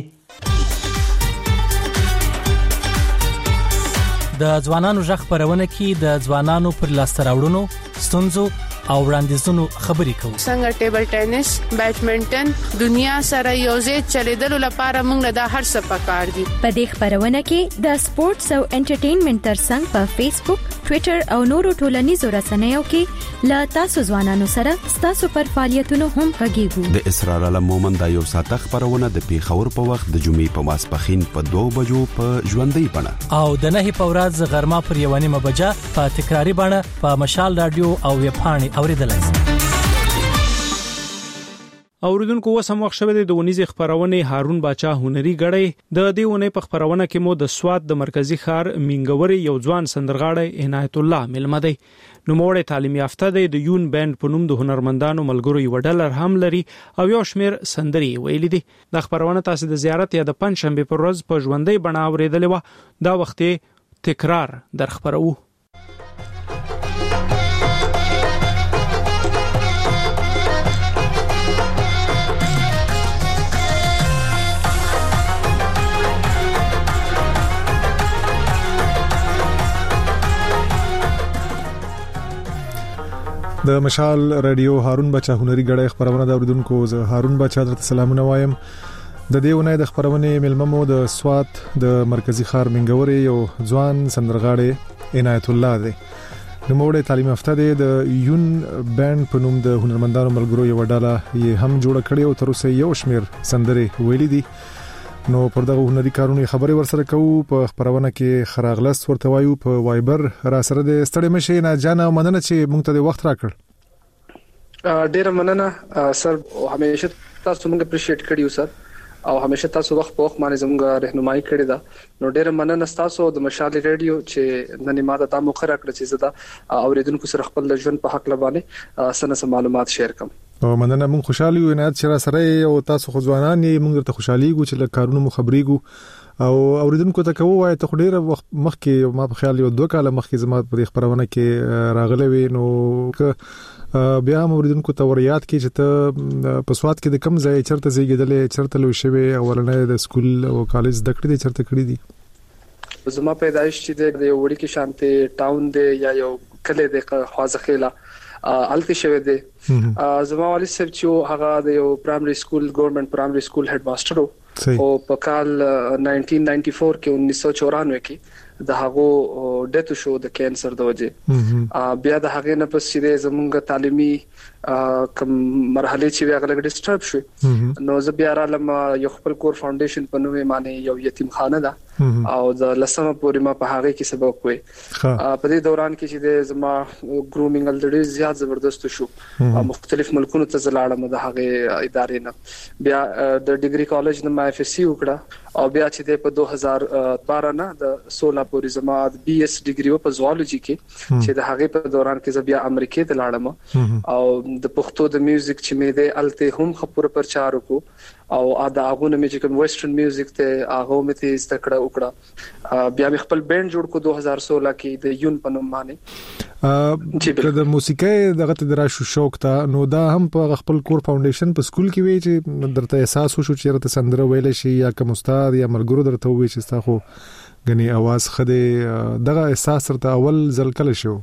د ځوانانو ژغ خبرونه کې د ځوانانو پر لاسته راوړنو، ستونزو او وړاندیزونو خبرې کوو. څنګه ټیبل ټینس، بیډمنټن دنیا سره یوځای چلیدلو لپاره موږ له هر څه پکار دي. په دې خبرونه کې د سپورتس او انټرټینمنټ ترڅنګ په فیسبوک، ټوئیټر او نورو ټولنیزو رسنیو کې لا تاسو ځوانانو سره تاسو پر فعالیتونو هم غږیږو. د اسرار علم مومن د یو ساعت خبرونه د پیښور په وخت د جمعې په ماسپخین په دوه بجو په ژوندۍ بڼه او د نه په ورځ غرمه پر یو نیمه بجه په تکراری بڼه په مشال رادیو او ویب پاڼې اوریدلای شئ. اوریدونکو وسم وخت شوه د ونیزې خبرونه هارون باچا هنري غړی د دې ونې په خبرونه کې مو د سواد د مرکزی ښار مینګوري یو ځوان سندرغاړی عنایت الله ملمدی. نو موړې تعلیم یافته دی، د یون بند په نوم د هنرمندانو ملګرو یو ډلر هم لري او یو شمیر سندري ویلي دي. د خبرونه تاسو د زیارت یا د پنځشنبه پر ورځ په ژوندۍ بڼه اوریدلې و. دا وخت تکرار در خبرو. د مشال رادیو هارون بچا هنري غړی خبرونه د اوریدونکو زه هارون بچا درته سلامونه وایم. د دې ونې د خبرونه ملممو د سوات د مرکزی ښار منګوري یو ځوان سندرغاړی عنایت الله دی. نو موړې تعلیم یافته دی، د یون بند په نوم د هنرمندانو ملګرو یو ډله یې هم جوړ کړی او تر اوسه یو شمیر سندري ویلي دي. نو پر دغه هنري کارونو خبرې ورسره کوو. په خبرونه کې خراغلس ورته وایو په وایبر را سره د ستړي مشه نه جانا مننه چې موږ ته د وخت راکړ. ډیر مننه سر، همیشه تاسو موږ اپریشیټ کړیو سر او همیشه تاسو وخت په وخت باندې زموږ رهنمایي کړې ده. نو ډیر مننه تاسو د مشال رادیو چې نن ماته تاسو مخه راکړه چې زه اوریدونکو سره خپل ژوند په حق لبانه سنه معلومات شیر کوم. او مننه، مونږ خوشاله یو نه چې را سره او تاسو خو ځوانان یې مونږ ته خوشالي ګو چې له کارونو مو خبرېګو او اوریدونکو ته کوو وای ته خډيره وخت مخکې ما په خیال یو دوه کاله مخکې زما په خبرونه کې راغلي وي. نو بیا هم اوریدونکو ته وريات کې چې ته په سواد کې د کم ځای چرته زیږیدلې، چرته لوي شوی او ورنه د سکول او کالج د کړې دي چرته کړې دي؟ زما پیدایش چې د یو وړي کې شانته ټاون دی یا یو کله د خوازخیلا الته شوه دی. زما والد صاحب چې هغه د یو پرایمري سکول ګورنمنت پرایمري سکول هډ ماستر او په کال نائنټین نائنټي فور کې انیس سو چورانوے کې د هغه ډیث شو د کینسر د وجه. بیا د هغه نه پس چې زمونږ تعلیمي کوم مرحله چې هغه لګ ډیسټرب شو نو زه بیا را لم یو خپل کور فاونډیشن په نوې معنی یو یتیم خانه ده او د لسمه پورې ما په هغه کې سبق وې. په دې دوران کې چې د زما ګرومینګ الډری زیات زبردست شو. مختلف ملکونو ته زلاړم د هغه ادارې نه. بیا د ډیګري کالج نه ما اف اس سی وکړه او بیا چې په دوه هزار بارہ نه د سولہ پورې زما بي اس ډیګري په زوالوجي کې چې د هغه په دوران کې زه بیا امریکا ته لاړم او د پښتو د میوزیک چې مې د الته هم خبره پرچار وکړو او ادا هغه مې چې کوم ویسټرن میوزیک ته هغه مې ته استکړه وکړه. بیا مې خپل بینډ جوړ کو دوه هزار سولہ کې د یون په نوم باندې چې د موسیقۍ دغه ته دراشو شوق ته نو دا هم په خپل کور فاونډیشن په سکول کې وی چې درته احساس وشو چې راته سندره ویل شي یا کوم استاد یا مرګرو درته وی چې تاسو غني आवाज خده دغه احساس ترته اول ځل کله شو؟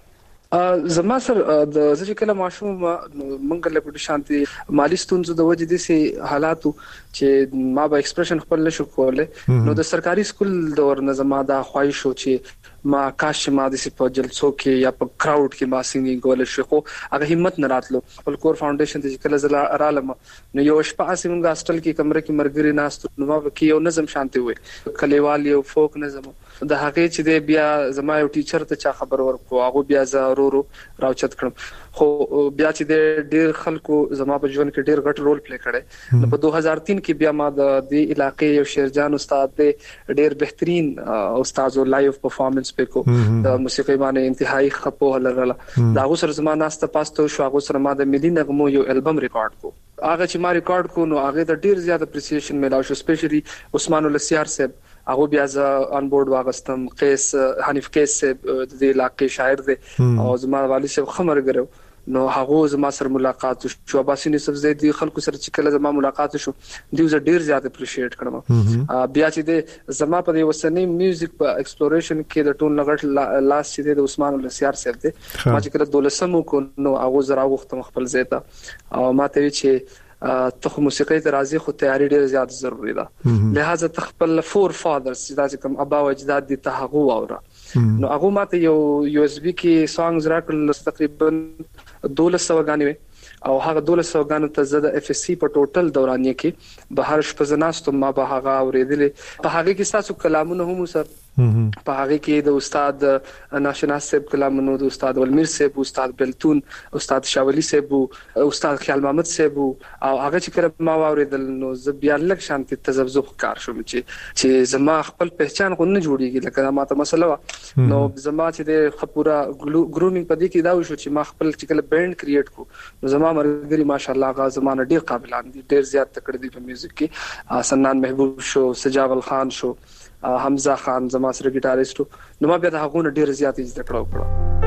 زما سر د ځکه کله ماشوم منګل له پټ شانتي مالی ستونزو د وجې د سي حالاتو چې ما به ایکسپریشن خپل نشو کوله نو د سرکاري سکول د ور نظم دا خواهش شو چې ما کاش ما د سي په جلسو کې یا په کراود کې ما سنگینګ ول شو خو هغه همت نه راتلو. خپل کور فاونډیشن ته کله زلا رالم نو یو شپه اسیم غاستل کې کمره کې مرګري ناست نو ما کې یو نظم شانتي وي کلیوال یو فوک نظم د هغه چې د بیا زما یو ټیچر ته چا خبر ورکو هغه بیا ضرورو راوچت کړم خو بیا چې د ډیر خلکو زما په ژوند کې ډیر غټ رول پلی کړي. نو په دوه هزار تین کې بیا ما د دې علاقې یو شیرجان استاد دی ډیر بهترین استاد او لایو پرفارمنس پکو د موسیقي باندې انتهایی خپو هلره دا غو سره زما ناسته پاستو شو هغه سره ما د ملي نغمو یو البم ریکارډ کو. هغه چې ما ریکارډ کو نو هغه د ډیر زیات اپریسیشن ملاو شو سپیشلی عثمان السیار صاحب هغه بیا ز ان بورډ واغستم. قیس حنیف قیس صاحب د علاقې شاعر دی او زما والد صاحب خمر غرو نو هغه زما سره ملاقات شو. عباسي یوسف زیدی خلکو سره چې کله زما ملاقات شو دیو ز ډیر زیات اپریشیټ کړم. بیا چې د زما په وسنی میوزیک په ایکسپلوریشن کې د ټون لګټ لاس چې د عثمان السیار صاحب دی ما چې کله دولسمو کو نو هغه زرا وخت خپل زیته او ما ته چې ته موسیقي ته راځي خو تیاری ډیر زیات ضروری ده. لہذا تخپل فور فادرز چې کوم ابا او اجداد دي ته هغه واوره نو هغه ماته یو یو اس بي کې سانګز راکړل تقریبا دولس سو غانې او هغه دولس سو غانې ته زده اف اس سی په ټوټل دورانیه کې به هر شپه زناستم ما به هغه اوریدلې په هغه کې تاسو کلامونه هم سر په هغه کې د استاد ناشناس صاحب کلامونو د استاد ولمیر صاحب استاد بلتون استاد شاولی صاحب استاد خیال محمد صاحب او هغه چې کړه ما اوریدل نو زه بیا لک شانتي تذبذب کار شوم چې چې زما خپل پہچان خو نه جوړیږي لکه ما ته مسله نو زما چې د خپورا ګرومینګ په دې کې دا وشو چې ما خپل چې کله بینډ کریټ کو نو زما مرګري ماشاءالله غا زمانه ډیر قابلان دي ډیر زیات تکړه دي په میوزیک کې. سنان محبوب شو سجاول خان شو حمزه خان زما سره ګیټاریسټ نو ما بیا د هغه ډیر زیات زده کړو کړو.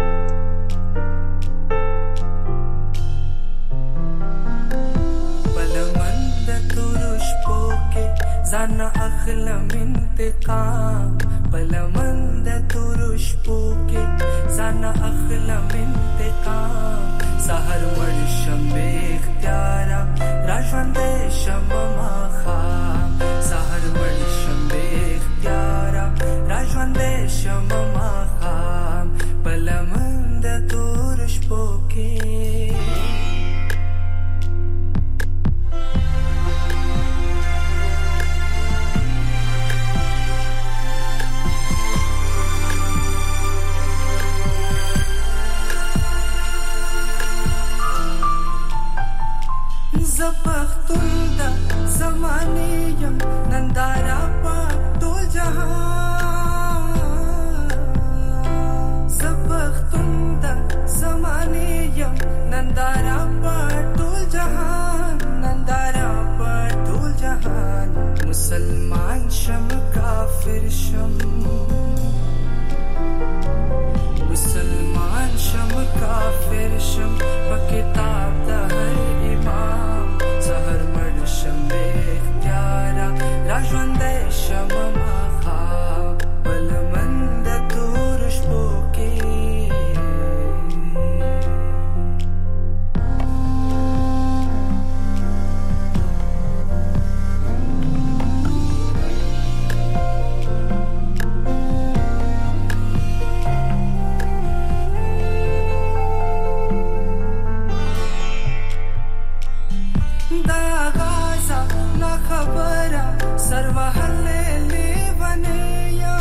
بلمند تورش پوکه زنا اخلم انتقام بلمند تورش پوکه زنا اخلم انتقام سحر ورشم به اختیارا راجوند شم ما خام سحر ورشم به اختیارا راجوند شم ما خام بلمند تورش پوکه زبختون دا زمانیم نندارا پا دول جهان زبختون دا زمانیم نندارا پا دول جهان نندارا پا دول جهان مسلمان شم کافر شم مسلمان شم کافر شم پا کتاب دا هر امام سحر مړ شم به اختیارا راژوند شم ما خا بل غازا نا خبره سروهله لیونه یا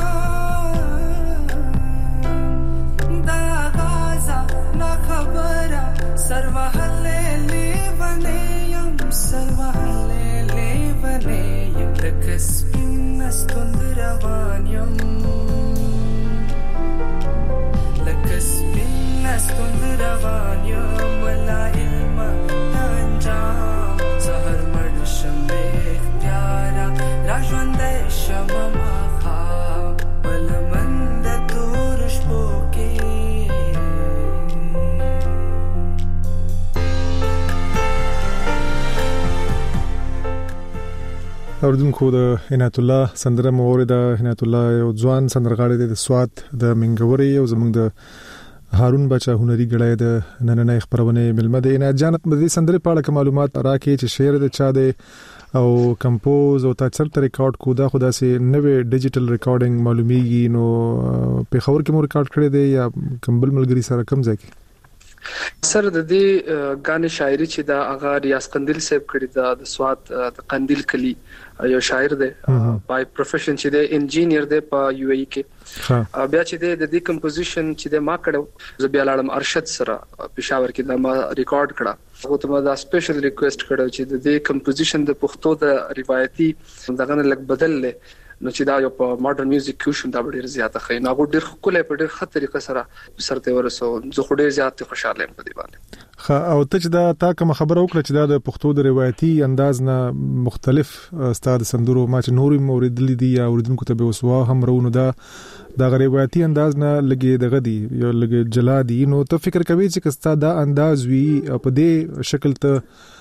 دا غازا نا خبره سروهله لیونه یم سروهله لیونه یم لکسپین استند روان یم لکسپین استند روان یم ولا علم انجام سهر مړ شم اختیارا راژوند شم مخا بل مند تور شپو کې اوردونکو د عنایت الله سندره مورید د عنایت الله یو ځوان سندرغاړی د سوات د منګوري او زمونږ د هارون بچا هنري غړای د نننې خبرونه ملمه د عنایت جان د سندره په اړه معلومات راکې چې شعر د چا دی او کمپوز او تاثر ته ریکارډ کو دا خدا سي نوې ډیجیټل ریکارډینګ معلومیږي نو په خبر کې مو ریکارډ کړی دی یا کمبل ملګری سره کم ځای کې سر د دې غانې شاعري چې دا اغا ریاض قندیل صاحب کړی دا د سوات د قندیل کلی یو شاعر دی بای پروفیشن چې دی انجینیر دی په یو ای کې بیا چې دی د دې کمپوزیشن چې دی ما کړو زه بیا لاړم ارشد سره پېښور کې دا ما ریکارډ کړه هغه ته ما دا سپیشل ریکوست کړو چې د دې کمپوزیشن د پښتو د روایتي دغه نه لګ بدل لې نو چې دا یو په ماډرن میوزیک کې شوم دا ډېر زیاته خې نو هغه ډېر خلک په ډېر خطر طریقه سره سرته ورسو زه خو ډېر زیات خوشاله یم په دې باندې خا او ته چې دا تا کوم خبره وکړه چې دا د پښتو د روایتي انداز نه مختلف استاد سندرو ما چې نوري موریدلې دي یا اوریدونکو ته به وسوا هم رونو دا دا روایتي انداز نه لګي دغه دی یو لګي جلا دي نو ته فکر کوي چې کستا دا انداز وی په دې شکل ته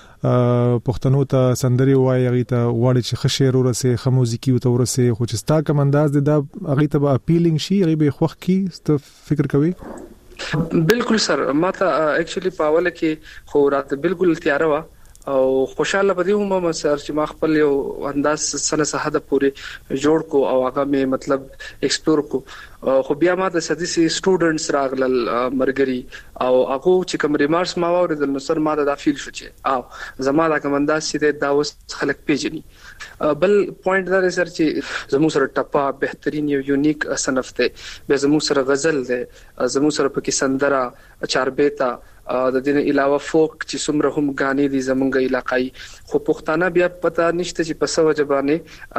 پښتنو ته سندري وایي هغه ته واړي چې خشیر ورسه خموزیکی او تورسه خو چې ستا کوم انداز دی دا هغه ته اپیلینګ شي هغه به خوخ کی ست فکر کوي بالکل سر ماته اکچولی پاول کې خو راته بالکل تیار و او خوشاله پدې هم ما سر چې ما خپل یو انداز سره ساده پوری جوړ کو او هغه می مطلب ایکسپلور کو خو بیا ما د سدسي سټوډنټس راغلل مرګري او هغه چې کوم ریمارکس ما اوریدل نو سر ما دا فیل شو چې او زما دا کوم انداز چې دا اوس خلک پیژني بل پوینټ دا سر چې زمو سره ټپا بهترین یو یونیک صنف ته به زمو سره غزل ده زمو سره پکې سندره چاربیتا د دې علاوه فوک چې څومره هم غانې دي زمونږ علاقائی خو پښتانه بیا پتا نشته چې په سو جبانه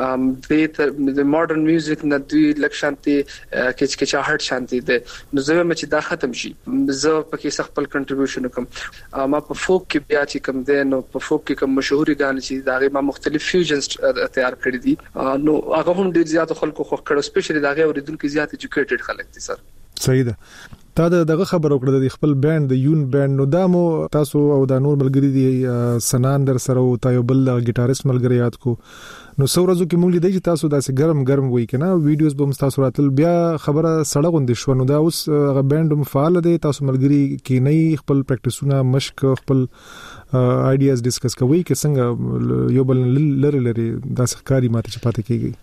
د ماډرن میوزیک نه دوی لکشانتي کچ کچا هټ شانتي ده نو زه مې چې دا ختم شي زه پکې خپل کنټریبیوشن کوم ما په فوک کې بیا چې کوم ده نو په فوک کې کوم مشهوري غانې چې دا غي ما مختلف فیوژنز تیار کړی دي نو هغه هم ډیر زیات خلکو خو کړو سپیشلی دا غي اوریدونکو زیات ایجوکیټډ خلک دي سر صحیح ده تا دغه خبر وکړه د خپل بانډ د یون بانډ نو دامو تاسو او د نور ملګری دي سنان در سره او تایوبل ګټاریست ملګری یاد کو نو سورزو کې مونږ لیدای چې تاسو داسې ګرم ګرم وای کنه ویډیوز به تاسو راتل بیا خبره سړه غوندې شو نو دا اوس غ بانډ مفعال دي تاسو ملګری کې نه خپل پریکټیسونه مشق خپل آیډیاز ډیسکس کوي چې څنګه یو بل لری لری داسې کاری ماته چپاته کیږي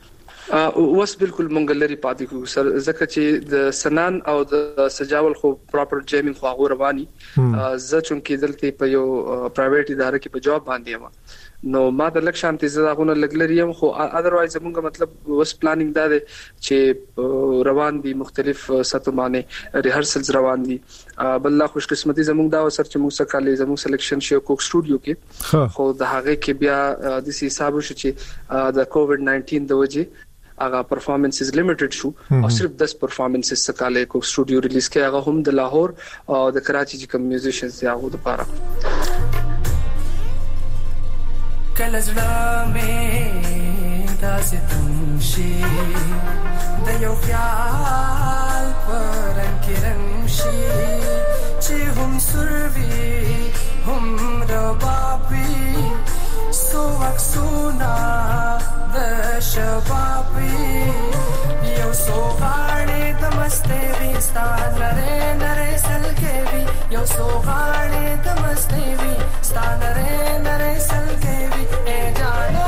اوس بالکل مونږ لري پاتې کو سر زکه چې د سنان او د سجاول خو پراپر جیمینګ خو هغه رواني زه چونکې دلته په یو پرایویټ اداره کې په جواب باندې یم نو ما د لکشانتي زداغونه لګلریم خو اذروایز موږ مطلب وس پلانینګ دا دی چې روان دي مختلف ساتو باندې ریهرسلز روان دي بل لا خوش قسمتي زموږ دا وسر چې موږ سره کالي زموږ سلیکشن شو کوک سټوډیو کې خو د هغه کې بیا د سي حساب شو چې د کووډ ناینټین د وجې هغه پرفارمنسز لیمیټډ شو او صرف دس پرفارمنسز سکاله کوک سټوډیو ریلیز کې هغه هم د لاهور او د کراچي چې کوم میوزیشنز دی هغه لپاره کله زړه مې داسې تمشي د یو خیال پر انکرم شي چې هم سروي هم ربابي سو وکسونا د شبابي یو سو غاړې د مستې وستا لره نره سلګوي یو سو غاړې د مستې وستا لره نره سلګوي اے جانا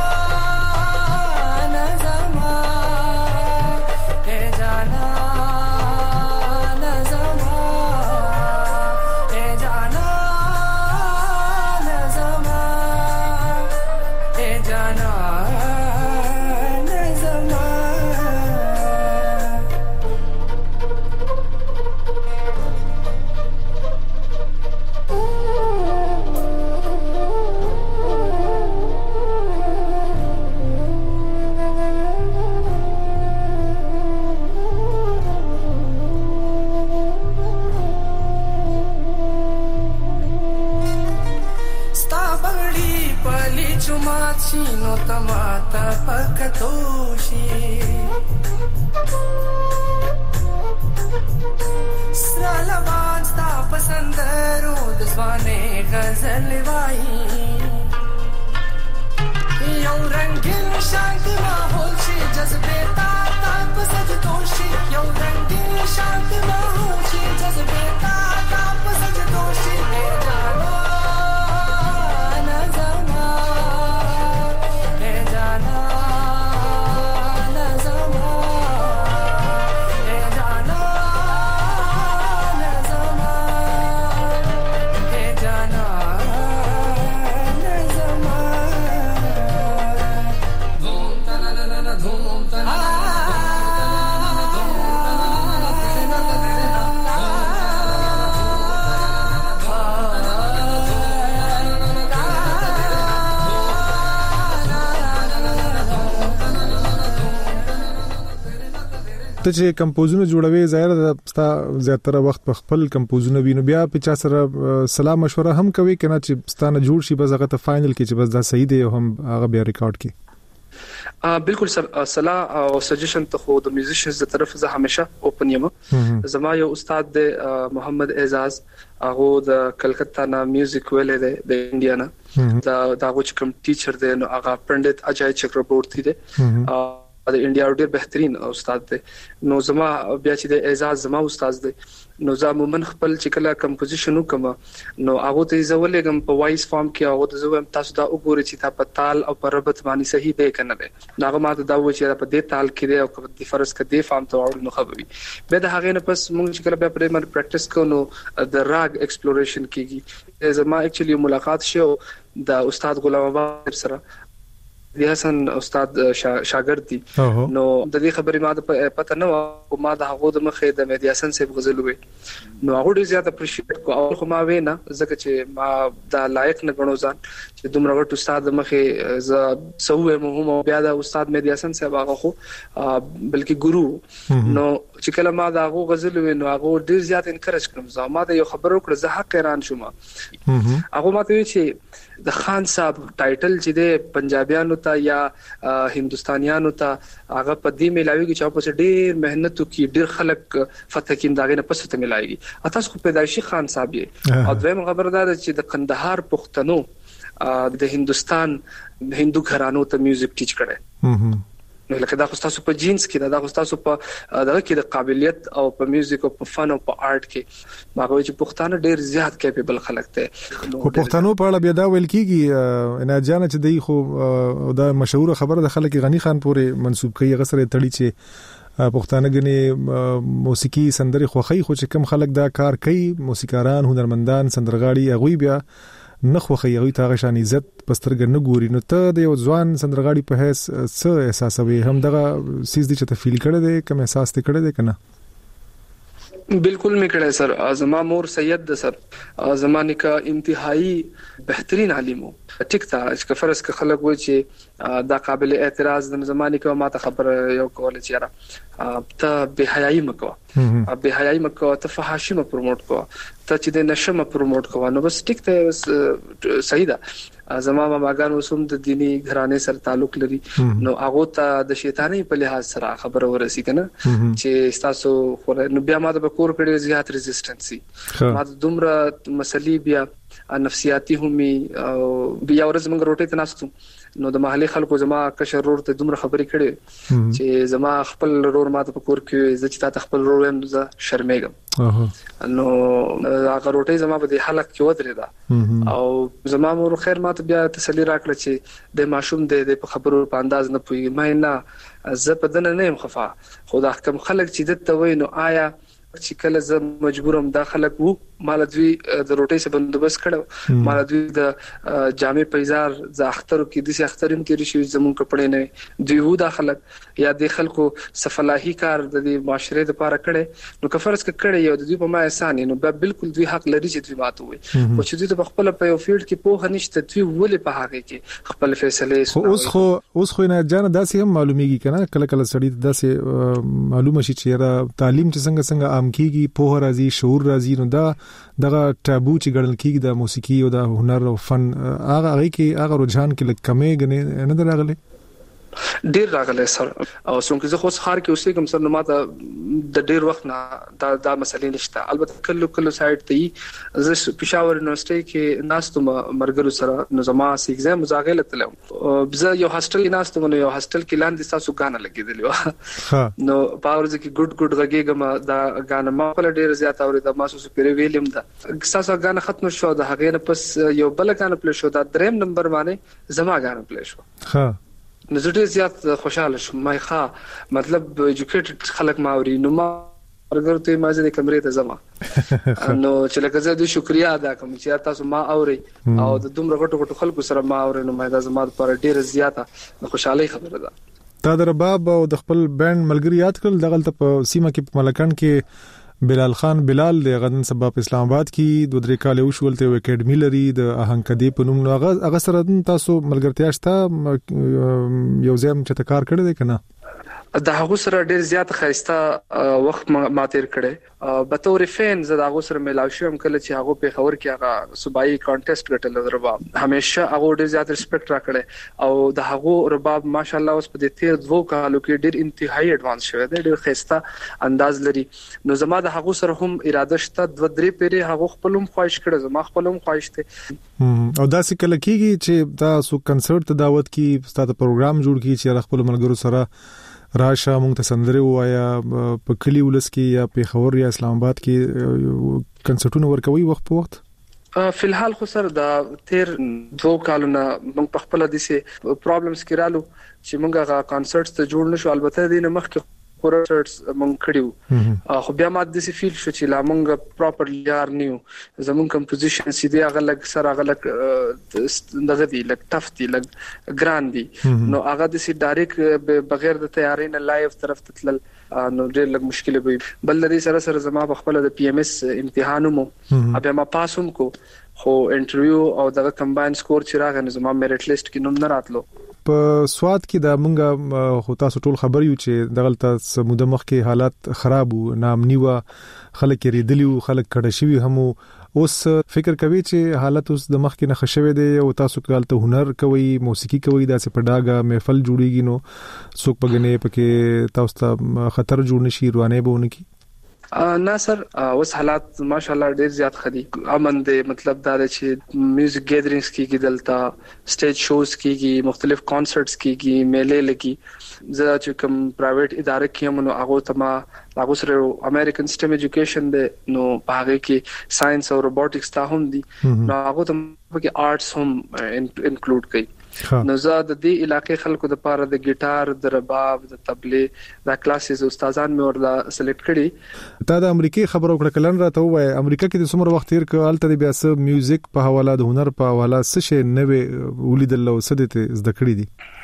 نظما اے جانا نظما اے جانا نظما پلی چماچی نو تماتا پکتوشی سرالوان ستا پسندرو دزوانه غزل وائی یو رنگین شانتی ماحول شی جذبه تا تا پسج دوشی یو رنگین شانتی ماحول شی جذبه تا تا پسج دوشی اے جانا نظما اے جانا نظما اے جانا نظما اے جانا ته چې کمپوزونه جوړوي ظاهر ده ستا زیاتره وخت په خپل کمپوزونه وینو بیا په چا سره سلام مشوره هم کوي کنه چې ستانه جوړ شي بس هغه ته فائنل کې چې بس دا صحیح دی هم هغه بیا ریکارډ کی بالکل سر صلاح او سجیشن ته خو د میوزیشنز د طرف زه همیشه اوپن یم. زما یو استاد د محمد اعزاز هغه د کلکتا نه میوزیک ویل دی د انډیا نه دا دا کوم ټیچر دی نو هغه پندت اجای چکربورتی دی د انډیا ډېر بهترین استاد دی. نو زما بیا چې د اعزاز زما استاد دی نو زه عموما خپل چې کله کمپوزیشن وکم نو هغه ته زولېګم په وایس فارم کې هغه ته زوم تاسو دا وګورئ چې تا په تال او په ربط باندې صحیح دی کنه دی نو هغه ماته دا و چې په دې تال کې دی او په فرض کې دی فارم ته وړو نو خبري به د هغه نه پس موږ چې کله بیا په دې پریکټیس کوو نو د راګ ایکسپلوریشن کیږي. زما اکچولی ملاقات شو د استاد غلام آباد سره دی حسن استاد شاګرد دي نو د دې خبرې ما د پته نه و ما د هغه د مخې د مهدی حسن صاحب غزل وې نو هغه ډیر زیات اپریشیټ کو او خو ما وینا ځکه چې ما د لایق نه غنو ځان چې دومره وټ استاد د مخې ز سوې مو بیا د استاد مهدی حسن صاحب هغه خو بلکې ګورو نو چې کله ما د هغه غزل وې نو هغه ډیر زیات انکریج کړم زه ما د یو خبرو کړ زه حق حیران شوم هغه ماته وی چې د خان صاحب ټایټل چې د پنجابیانو ته یا هندستانیانو ته هغه په دې ملاوي کې چې په ډېر مهنت کوي ډېر خلک فتح کین داغه نه پسته ملایي تاسو خو پیدایشي خان صاحب یې او دویم خبردار چې د قندهار پښتنو د هندستان هندو غرانو ته میوزیک ټیچ کړي نو لکه دا خو تاسو په جینز کې دا خو تاسو په دغه کې د قابلیت او په میوزیک او په فن او په آرټ کې ماغه چې پښتانه ډېر زیات کیپیبل خلک ته خو پښتنو په اړه بیا دا ویل کیږي ان جان چې دی خو دا مشهور خبره د خلک غنی خان پورې منسوب کوي غسر تړي چې پښتانه غني موسیقي سندري خوخي خو چې کم خلک دا کار کوي موسیقاران هنرمندان سندرغاړي هغه بیا نخو خیوي تاغه شان عزت پسترګ نه ګوري نو ته د یو ځوان سندرغاړي په هیڅ څه احساسوي هم دغه سیس دي چې ته فیل کړی دی کوم احساس ته کړی دی کنه بالکل می کړه سر زما مور سید د سر زمانه کا انتهایی بهترین عالمو ټیک تا چې فرض ک خلک و چې دا قابل اعتراض د زمانه کا ما ته خبر یو کول چې را ته به حیاي مکو به حیاي مکو ته فحاشي م پروموټ کو ته چې د نشم پروموټ کو نو بس ټیک ته صحیح ده زما ماګان وسوم د دینی غرانه سره تعلق لري نو هغه ته د شیطانی په لحاظ سره خبر ورسی کنه چې تاسو خو نو بیا ما د کور کړي زیات ریزिस्टنسي ما د دومره مسلې بیا نفسیاتی همي او بیا ورځ موږ روټي تناستو نو د محلي خلکو زما کشر رور ته دومره خبرې کړي چې زما خپل رور ماته په کور کې ز چې تا خپل رور هم ز شرمېږم نو هغه روټي زما په دې حالت کې ودرې ده او زما مور خیر ماته بیا تسلی راکړه چې د ماشوم د خبرو په انداز نه پوي مې نه زه په دنه نه خفا خو دا کم خلک چې دته وای نو آیا چې کله زه مجبورم دا خلک وو مال دوی د روټي څخه بندوبست کړو مال دوی د جامع پیزار ز اخترو کې د سي اخترین کې رشي زمون کپڑے نه دوی وو د خلک یا د خلکو صفلاحي کار د معاشره لپاره کړي نو کفرس کړي یو د دوی په ما احسان نو بالکل دوی حق لري چې دوی ماته وي او چې دوی په خپل په یو فیلډ کې په هنيشته دوی ولې په هغه کې خپل فیصله اوس خو اوس خو نه جان داسې هم معلومیږي کنه کله کله سړی داسې معلومه شي چې را تعلیم چې څنګه څنګه کلام کیږي په راځي شعور راځي نو دا دغه ټابو چې ګڼل کیږي د موسیقي او د هنر او فن هغه هغه کې هغه رجحان کې لکه کمې غنې نه درغلي ډیر راغلی سر او څنګه زه خو خار کې اوسې کوم سر نو ماته د ډیر وخت نه دا د مسلې نشته البته کله کله سایت ته زه پېښور یونیورسيټي کې ناستم مرګرو سره نو زما سې ایگزام مزاغله تلم زه یو هاستل کې ناستم نو یو هاستل کې لاندې تاسو غانا لګیدلی و نو پاورز کې ګډ ګډ غږیګم دا غانا ما په ډیر زیات اورید ما سو پیری ویلم دا تاسو غانا ختم شو د هغه نه پس یو بل غانا پلی شو دا دریم نمبر باندې زما غانا پلی شو ها نو زه ډیر زیات خوشاله شوم ما ښه مطلب ایجوکیټډ خلک ما اوري نو ما ورګر ته ما ځې کمرې ته زما نو چې لکه زه د شکریا ادا کوم چې تاسو ما اوري او د دومره غټو غټو خلکو سره ما اوري نو ما د زما لپاره ډیر زیاته خوشحالي خبره ده تا د رباب او د خپل بند ملګری یاد کړل دغه په سیمه کې په ملکان کې بلال خان بلال د غدن سبب اسلام آباد کې دوه درې کال وشولته و اکیډمي لري د اهنګدي په نوم نو هغه سره تاسو ملګرتیا شته یو ځم چې تکار کړی دی کنه د هغه سره ډیر زیات خاصه وخت ما تیر کړي به تور فین زه د هغه سره ملاو شوم کله چې هغه په خبر کې هغه صوبایي کانټیسټ ګټل رباب همیشه هغه ډیر زیات ریسپیکټ راکړي او د هغه رباب ماشاءالله اوس په دې تیر دوه کالو کې ډیر انتهایی ایڈوانس شوی دی ډیر خاصه انداز لري نو زما د هغه سره هم اراده شته د درې پیری هغه خپلوم خواهش کړي زما خپلوم خواهش ته او دا څه کله کیږي چې تاسو کنسرت ته دعوت کی ستاسو پروګرام جوړ کی چې خپل ملګرو سره راشه مونږ ته سندره وایا په کلی ولس کې یا په خبر یا اسلام آباد کې کنسرتونه ورکوي وخت په وخت فی الحال خو سر دا تیر دوه کالونه موږ په خپل د سي پرابلمز کې رالو چې موږ غا کنسرټس ته جوړ نشو البته دینه مخکې کنسرټس موږ کړیو خو بیا ماده د سي فیل شو چې لا موږ پراپرلی یار نیو زمون کمپوزیشن سي دی هغه لګ سره هغه لګ دغه دی لګ ټف دی لګ ګران دی نو هغه د سي ډایرک بغیر د تیاری نه لایو طرف ته تل نو ډېر لږ مشکل وي بل لري سره سره زما په خپل د پی ام اس امتحانومو بیا ما پاسوم کو خو انټرویو او دغه کمباین سکور چې راغی زما میرټ لیست کې نوم نه راتلو په سواد کې د مونږه خو تاسو ټول خبر یو چې دغلته سموده مخ کې حالات خراب وو نامنی و خلک ریدلی وو خلک کډه شوی هم اوس فکر کوي چې حالت اوس د مخ کې نه خښوي دی او تاسو کالته هنر کوي موسیقي کوي داسې په ډاګه محفل جوړیږي نو څوک بګنې پکې تاسو ته خطر جوړ نشي روانه بونه کی نه سر اوس حالات ماشاءالله ډیر زیات خدي امن دي مطلب دا چې میوزیک ګیدرینګز کیږي دلته سټیج شوز کیږي مختلف کانسرټس کیږي میلې لګي زه چې کوم پرایویټ ادارې کې هم نو هغه ته ما هغه سره امریکن سیستم ایجوکیشن دی نو هغه کې ساينس او روبوټکس ته هم دي نو هغه ته کې آرټس هم انکلود کوي نو زه د دې علاقې خلکو د پاره د ګیټار د رباب د تبلې د کلاسز استادان مې ورلا سلیکټ کړي تا د امریکای خبرو کړه کلن راته وای امریکا کې د څومره وخت تیر کړ الته بیا سه میوزیک په حواله د هنر په حواله څه شی نوې ولیدل او څه دته زده کړی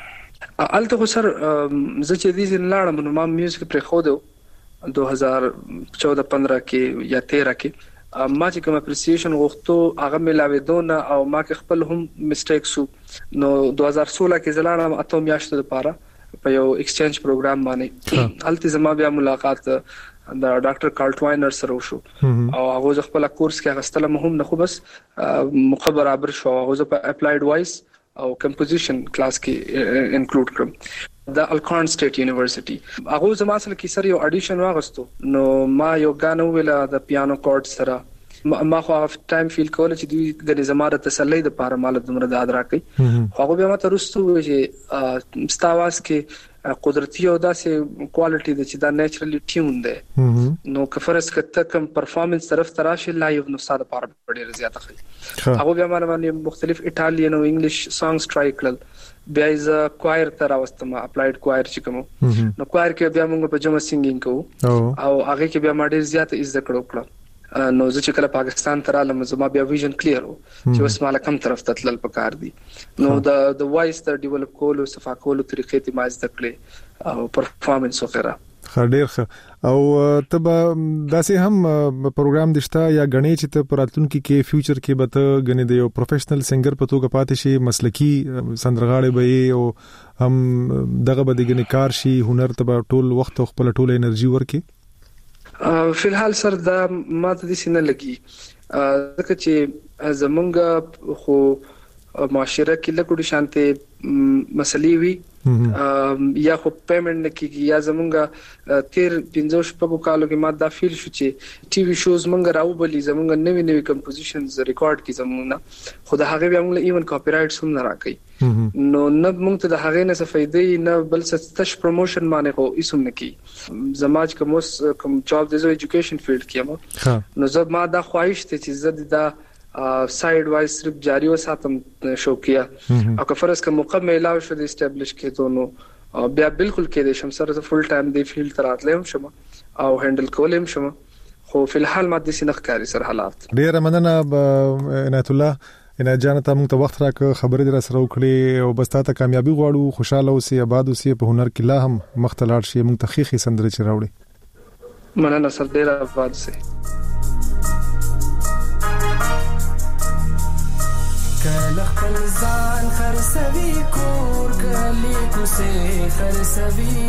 دي الته خو سر زه چې دې زین لاړم نو ما میوزیک پر خو دو دوه هزار چودہ پندرہ کې یا تیرہ کې ما چې کوم اپریسیشن غوښتو هغه ملاوي دونه او ما کې خپل هم میسټیکس نو دوه هزار سولہ کې زلانم اته میاشتې لپاره په یو ایکسچینج پروګرام باندې الته زما بیا ملاقات د ډاکټر کارل ټواینر سره وشو او هغه خپل کورس کې غستله مهم نه خو بس مخبر برابر شو هغه په اپلایډ وایس او کمپوزیشن کلاس کې انکلود کړم د الکان سټیټ یونیورسيټي هغه زما سره کې سره یو اډیشن واغستو نو ما یو غانو ویلا د پیانو کورډ سره ما خو اف ټایم فیل کول چې دوی د زماره تسلی د پاره مال دمر د ادرا کوي خو هغه بیا ماته رستو چې ستاواس کې قدرتي او داسې کوالټي د چې دا نېچرالي ټیون دی نو کفرس کته کم پرفارمنس طرف تراشه لایو نو ساده پاره ډېر زیاته خي هغه بیا باندې مختلف ایتالین او انګلیش سانګز ټرای کړل بیا از کوائر تر واستم اپلایډ کوائر چې کوم نو کوائر کې بیا موږ په جمع سنگینګ کوو او هغه کې بیا ما ډېر زیاته عزت کړو کړو نو زه چې کله پاکستان ته رالم زما بیا ویژن کلیر وو چې اوس مال کم طرف ته تلل پکار دي نو د د وایس تر ډیولپ کولو صفا کولو طریقې ته ما زده کړې او پرفارمنس وغیرہ خډیر خ او تبا داسې هم پروګرام دشتا یا غنی چې ته پراتونکو کې فیوچر کې به ته غنی د یو پروفیشنل سنگر په توګه پاتې شي مسلکی سندرغاړي به او هم دغه به د غنی کار شي هنر ته ټول وخت خپل ټول انرژي ورکي فلحال سر دا ماته د سینه لګي ځکه چې زمونږ خو معاشره کې لکه شانته مسلې وي یا خو پیمنٹ نکېږي یا زمونږ تیر پنځه شپږ کالو کې ما دا فیل شو چې ټي وي شوز مونږ راوبلي زمونږ نوې نوې کمپوزیشنز ریکارډ کی زمونږ خو د هغه بیا موږ ایون کاپی رائټس هم نه راکې نو نه موږ ته د هغه نه څه فائدې نه بل څه تش پروموشن باندې خو ایسوم نکې زماج کوم کوم جاب د ایجوکیشن فیلډ کې ما نو زه ما دا خواهش ته چې زه دا سایډ وایز صرف جاری وساتم شوقیا او که فرض کا موقع ملاو شو د اسټابلیش کېدو نو بیا بالکل کې د شم سره فل ټایم دی فیلډ تراتلم شم او هندل کولم شم خو په الحال ما د سینخ کاری سره حالات ډیر مننه عنایت الله عنایت جان ته موږ ته وخت راک خبرې در سره وکړي او بس ته کامیابی غواړو خوشاله اوسې آباد اوسې په هنر کې لا هم مختلط شي موږ ته خيخي سندره چي راوړي مننه سر ډیر آباد سي کله خپل ځان خرڅوي کور کلی کوسه خرڅوي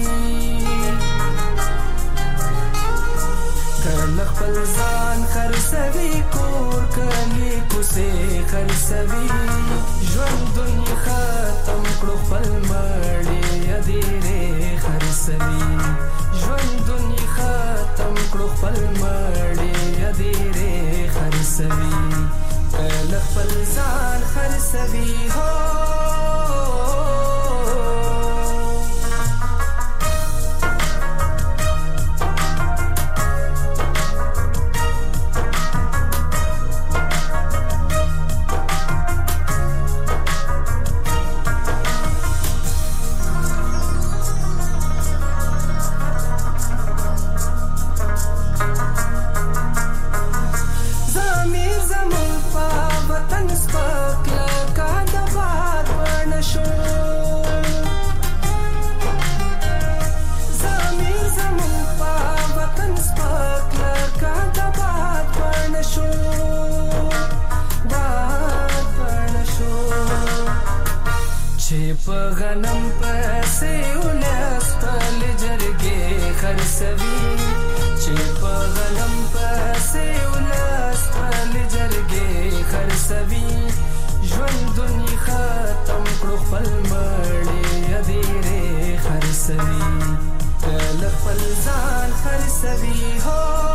کله خپل ځان خرڅوي کور کلی کوسه خرڅوي ژوند دنیا ختم کړو خپل مړی یادې خرڅوي ژوند دنیا ختم کړو خپل مړی یادې خرڅوي کله خپل ځان خرڅوي هو غنم پسې ولس پل جرګې خرڅوي چې په غنم پسې ولس پل جرګې خرڅوي ژوند دنیا ختم کړو خپل مړی یادې خرڅوي کله خپل ځان خرڅوي هو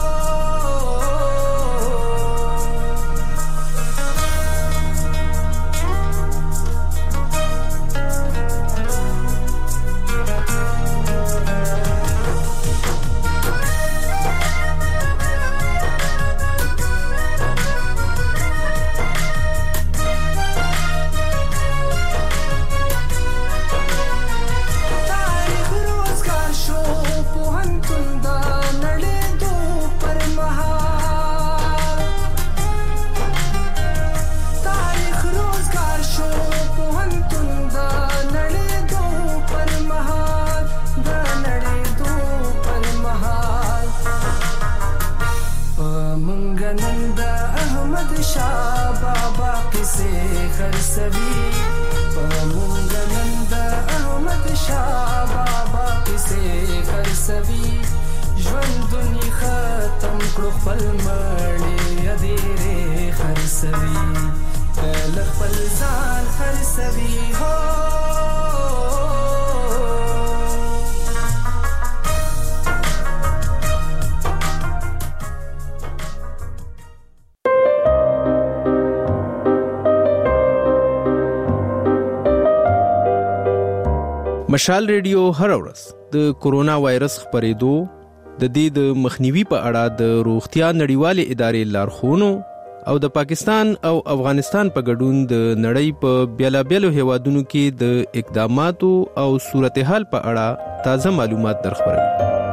مشال ریډیو هر ورځ د کورونا وایرس خبرېدو د دې د مخنیوي په اړه د روغتیا نړیوالې ادارې لارښوونو او د پاکستان او افغانستان په ګډون د نړۍ په بیلابیلو هیوادونو کې د اقداماتو او صورتحال په اړه تازه معلومات درخبروي.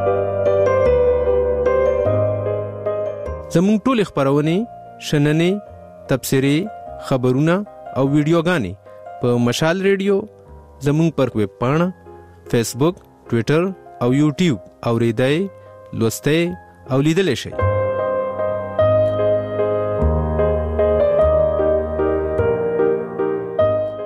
زموږ ټول خبرونه شننې تبصرې خبرونه او ویډیوګانې په مشال ریډیو زمون پر ویب پاڼه فیسبوک ټوئیټر او یوټیوب اوریدای لوستئ او لیدلئ شئ.